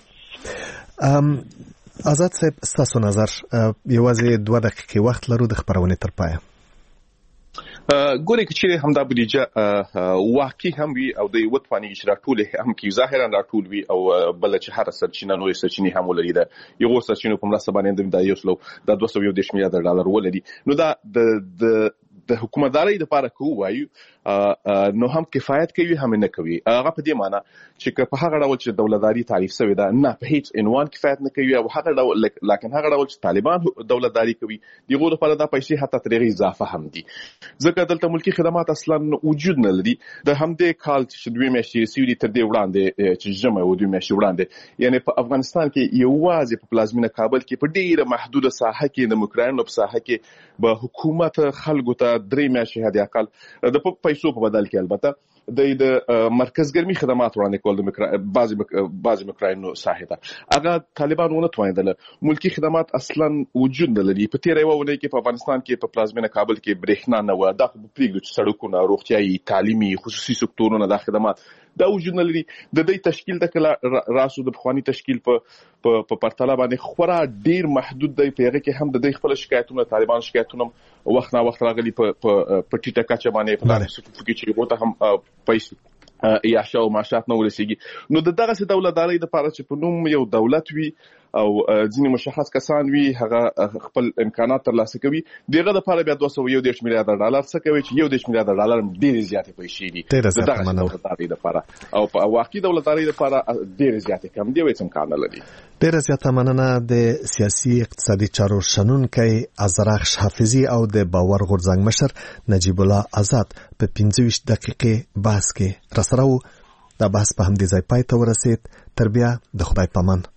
آزاد صاحب ستاسو نظر، یوازې 2 دقیقې وخت لرو د خبرونې تر پایه. ګورې چې همدا بودیجه واقعي هم وي او د یو تواني چې راټول هم کې ظاهرا راټول وي او بل چې هر سرچینه نوې سرچینې هم ولري دا یو سرچینه په مرسته باندې د یو 210 میلیارډ ډالر ولري نو دا د حکومتدارۍ لپاره کوو وایو نو هم کفایت کوي هم نه کوي هغه په دې معنی چې په هغه ډول چې دولتداري تعریف شوی دا نه په هیڅ عنوان کفایت نه کوي او هغه ډول لکه هغه ډول چې طالبان دولتداري کوي دغه لپاره د پیسې حتی ترغه اضافه هم دي ځکه دلته ملکی خدمات اصلا وجود نه لري د همدې کال چې دوی میاشتې سوي تر دې وړاندې چې جمع و دوی میاشتې وړاندې یعنی په افغانستان کې یوازې په پلازمینه کابل کې په ډیره محدوده ساحه کې د مکرانو په ساحه کې به حکومت خلکو ته درې میاشتې هدي اقل د پیسو په بدل کې البته د مرکز ګرمي خدمات وړاندې کول د بعضی مکرانو ساحه ته هغه طالبانونه توانیدل ملکی خدمات اصلا وجود نه لري په تیرې وونه کې په افغانستان کې په پلازمینه کابل کې برېښنا نه و د پریږدو سړکونه روغتيایي تعلیمي خصوصي سکتورونه د خدمات دا وجود نه لري د دې تشکیل د کله راسو د بخوانی تشکیل په پرتله باندې خورا ډیر محدود دی په هغه کې هم د دې خپل شکایتونه طالبان شکایتونه وخت نه وخت راغلي په ټیټه کچه باندې په لاره کې چې وته هم پیسې یا شاو معاشات نه ورسیږي نو دغه څه دولتداري د لپاره چې په نوم یو دولت وي او ځینې مشخص کسان وي هغه خپل امکانات ترلاسه کوي دغه د لپاره بیا 210 میلیارډ ډالر څه کوي چې 1 میلیارډ ډالر ډېر زیاتې پیسې دي دغه دولتداري لپاره او په واقعي دولتداري لپاره ډېر زیاتې کم دی وایي څنګه لري ډېر زیاته مننه د سیاسي اقتصادي چارو شنونکي ازرخش حافظي او د باور غورځنګ مشر نجیب الله آزاد په 15 دقیقې بحث کې راسره وو دا بحث په همدې ځای پای ته ورسید تر بیا د خدای پامان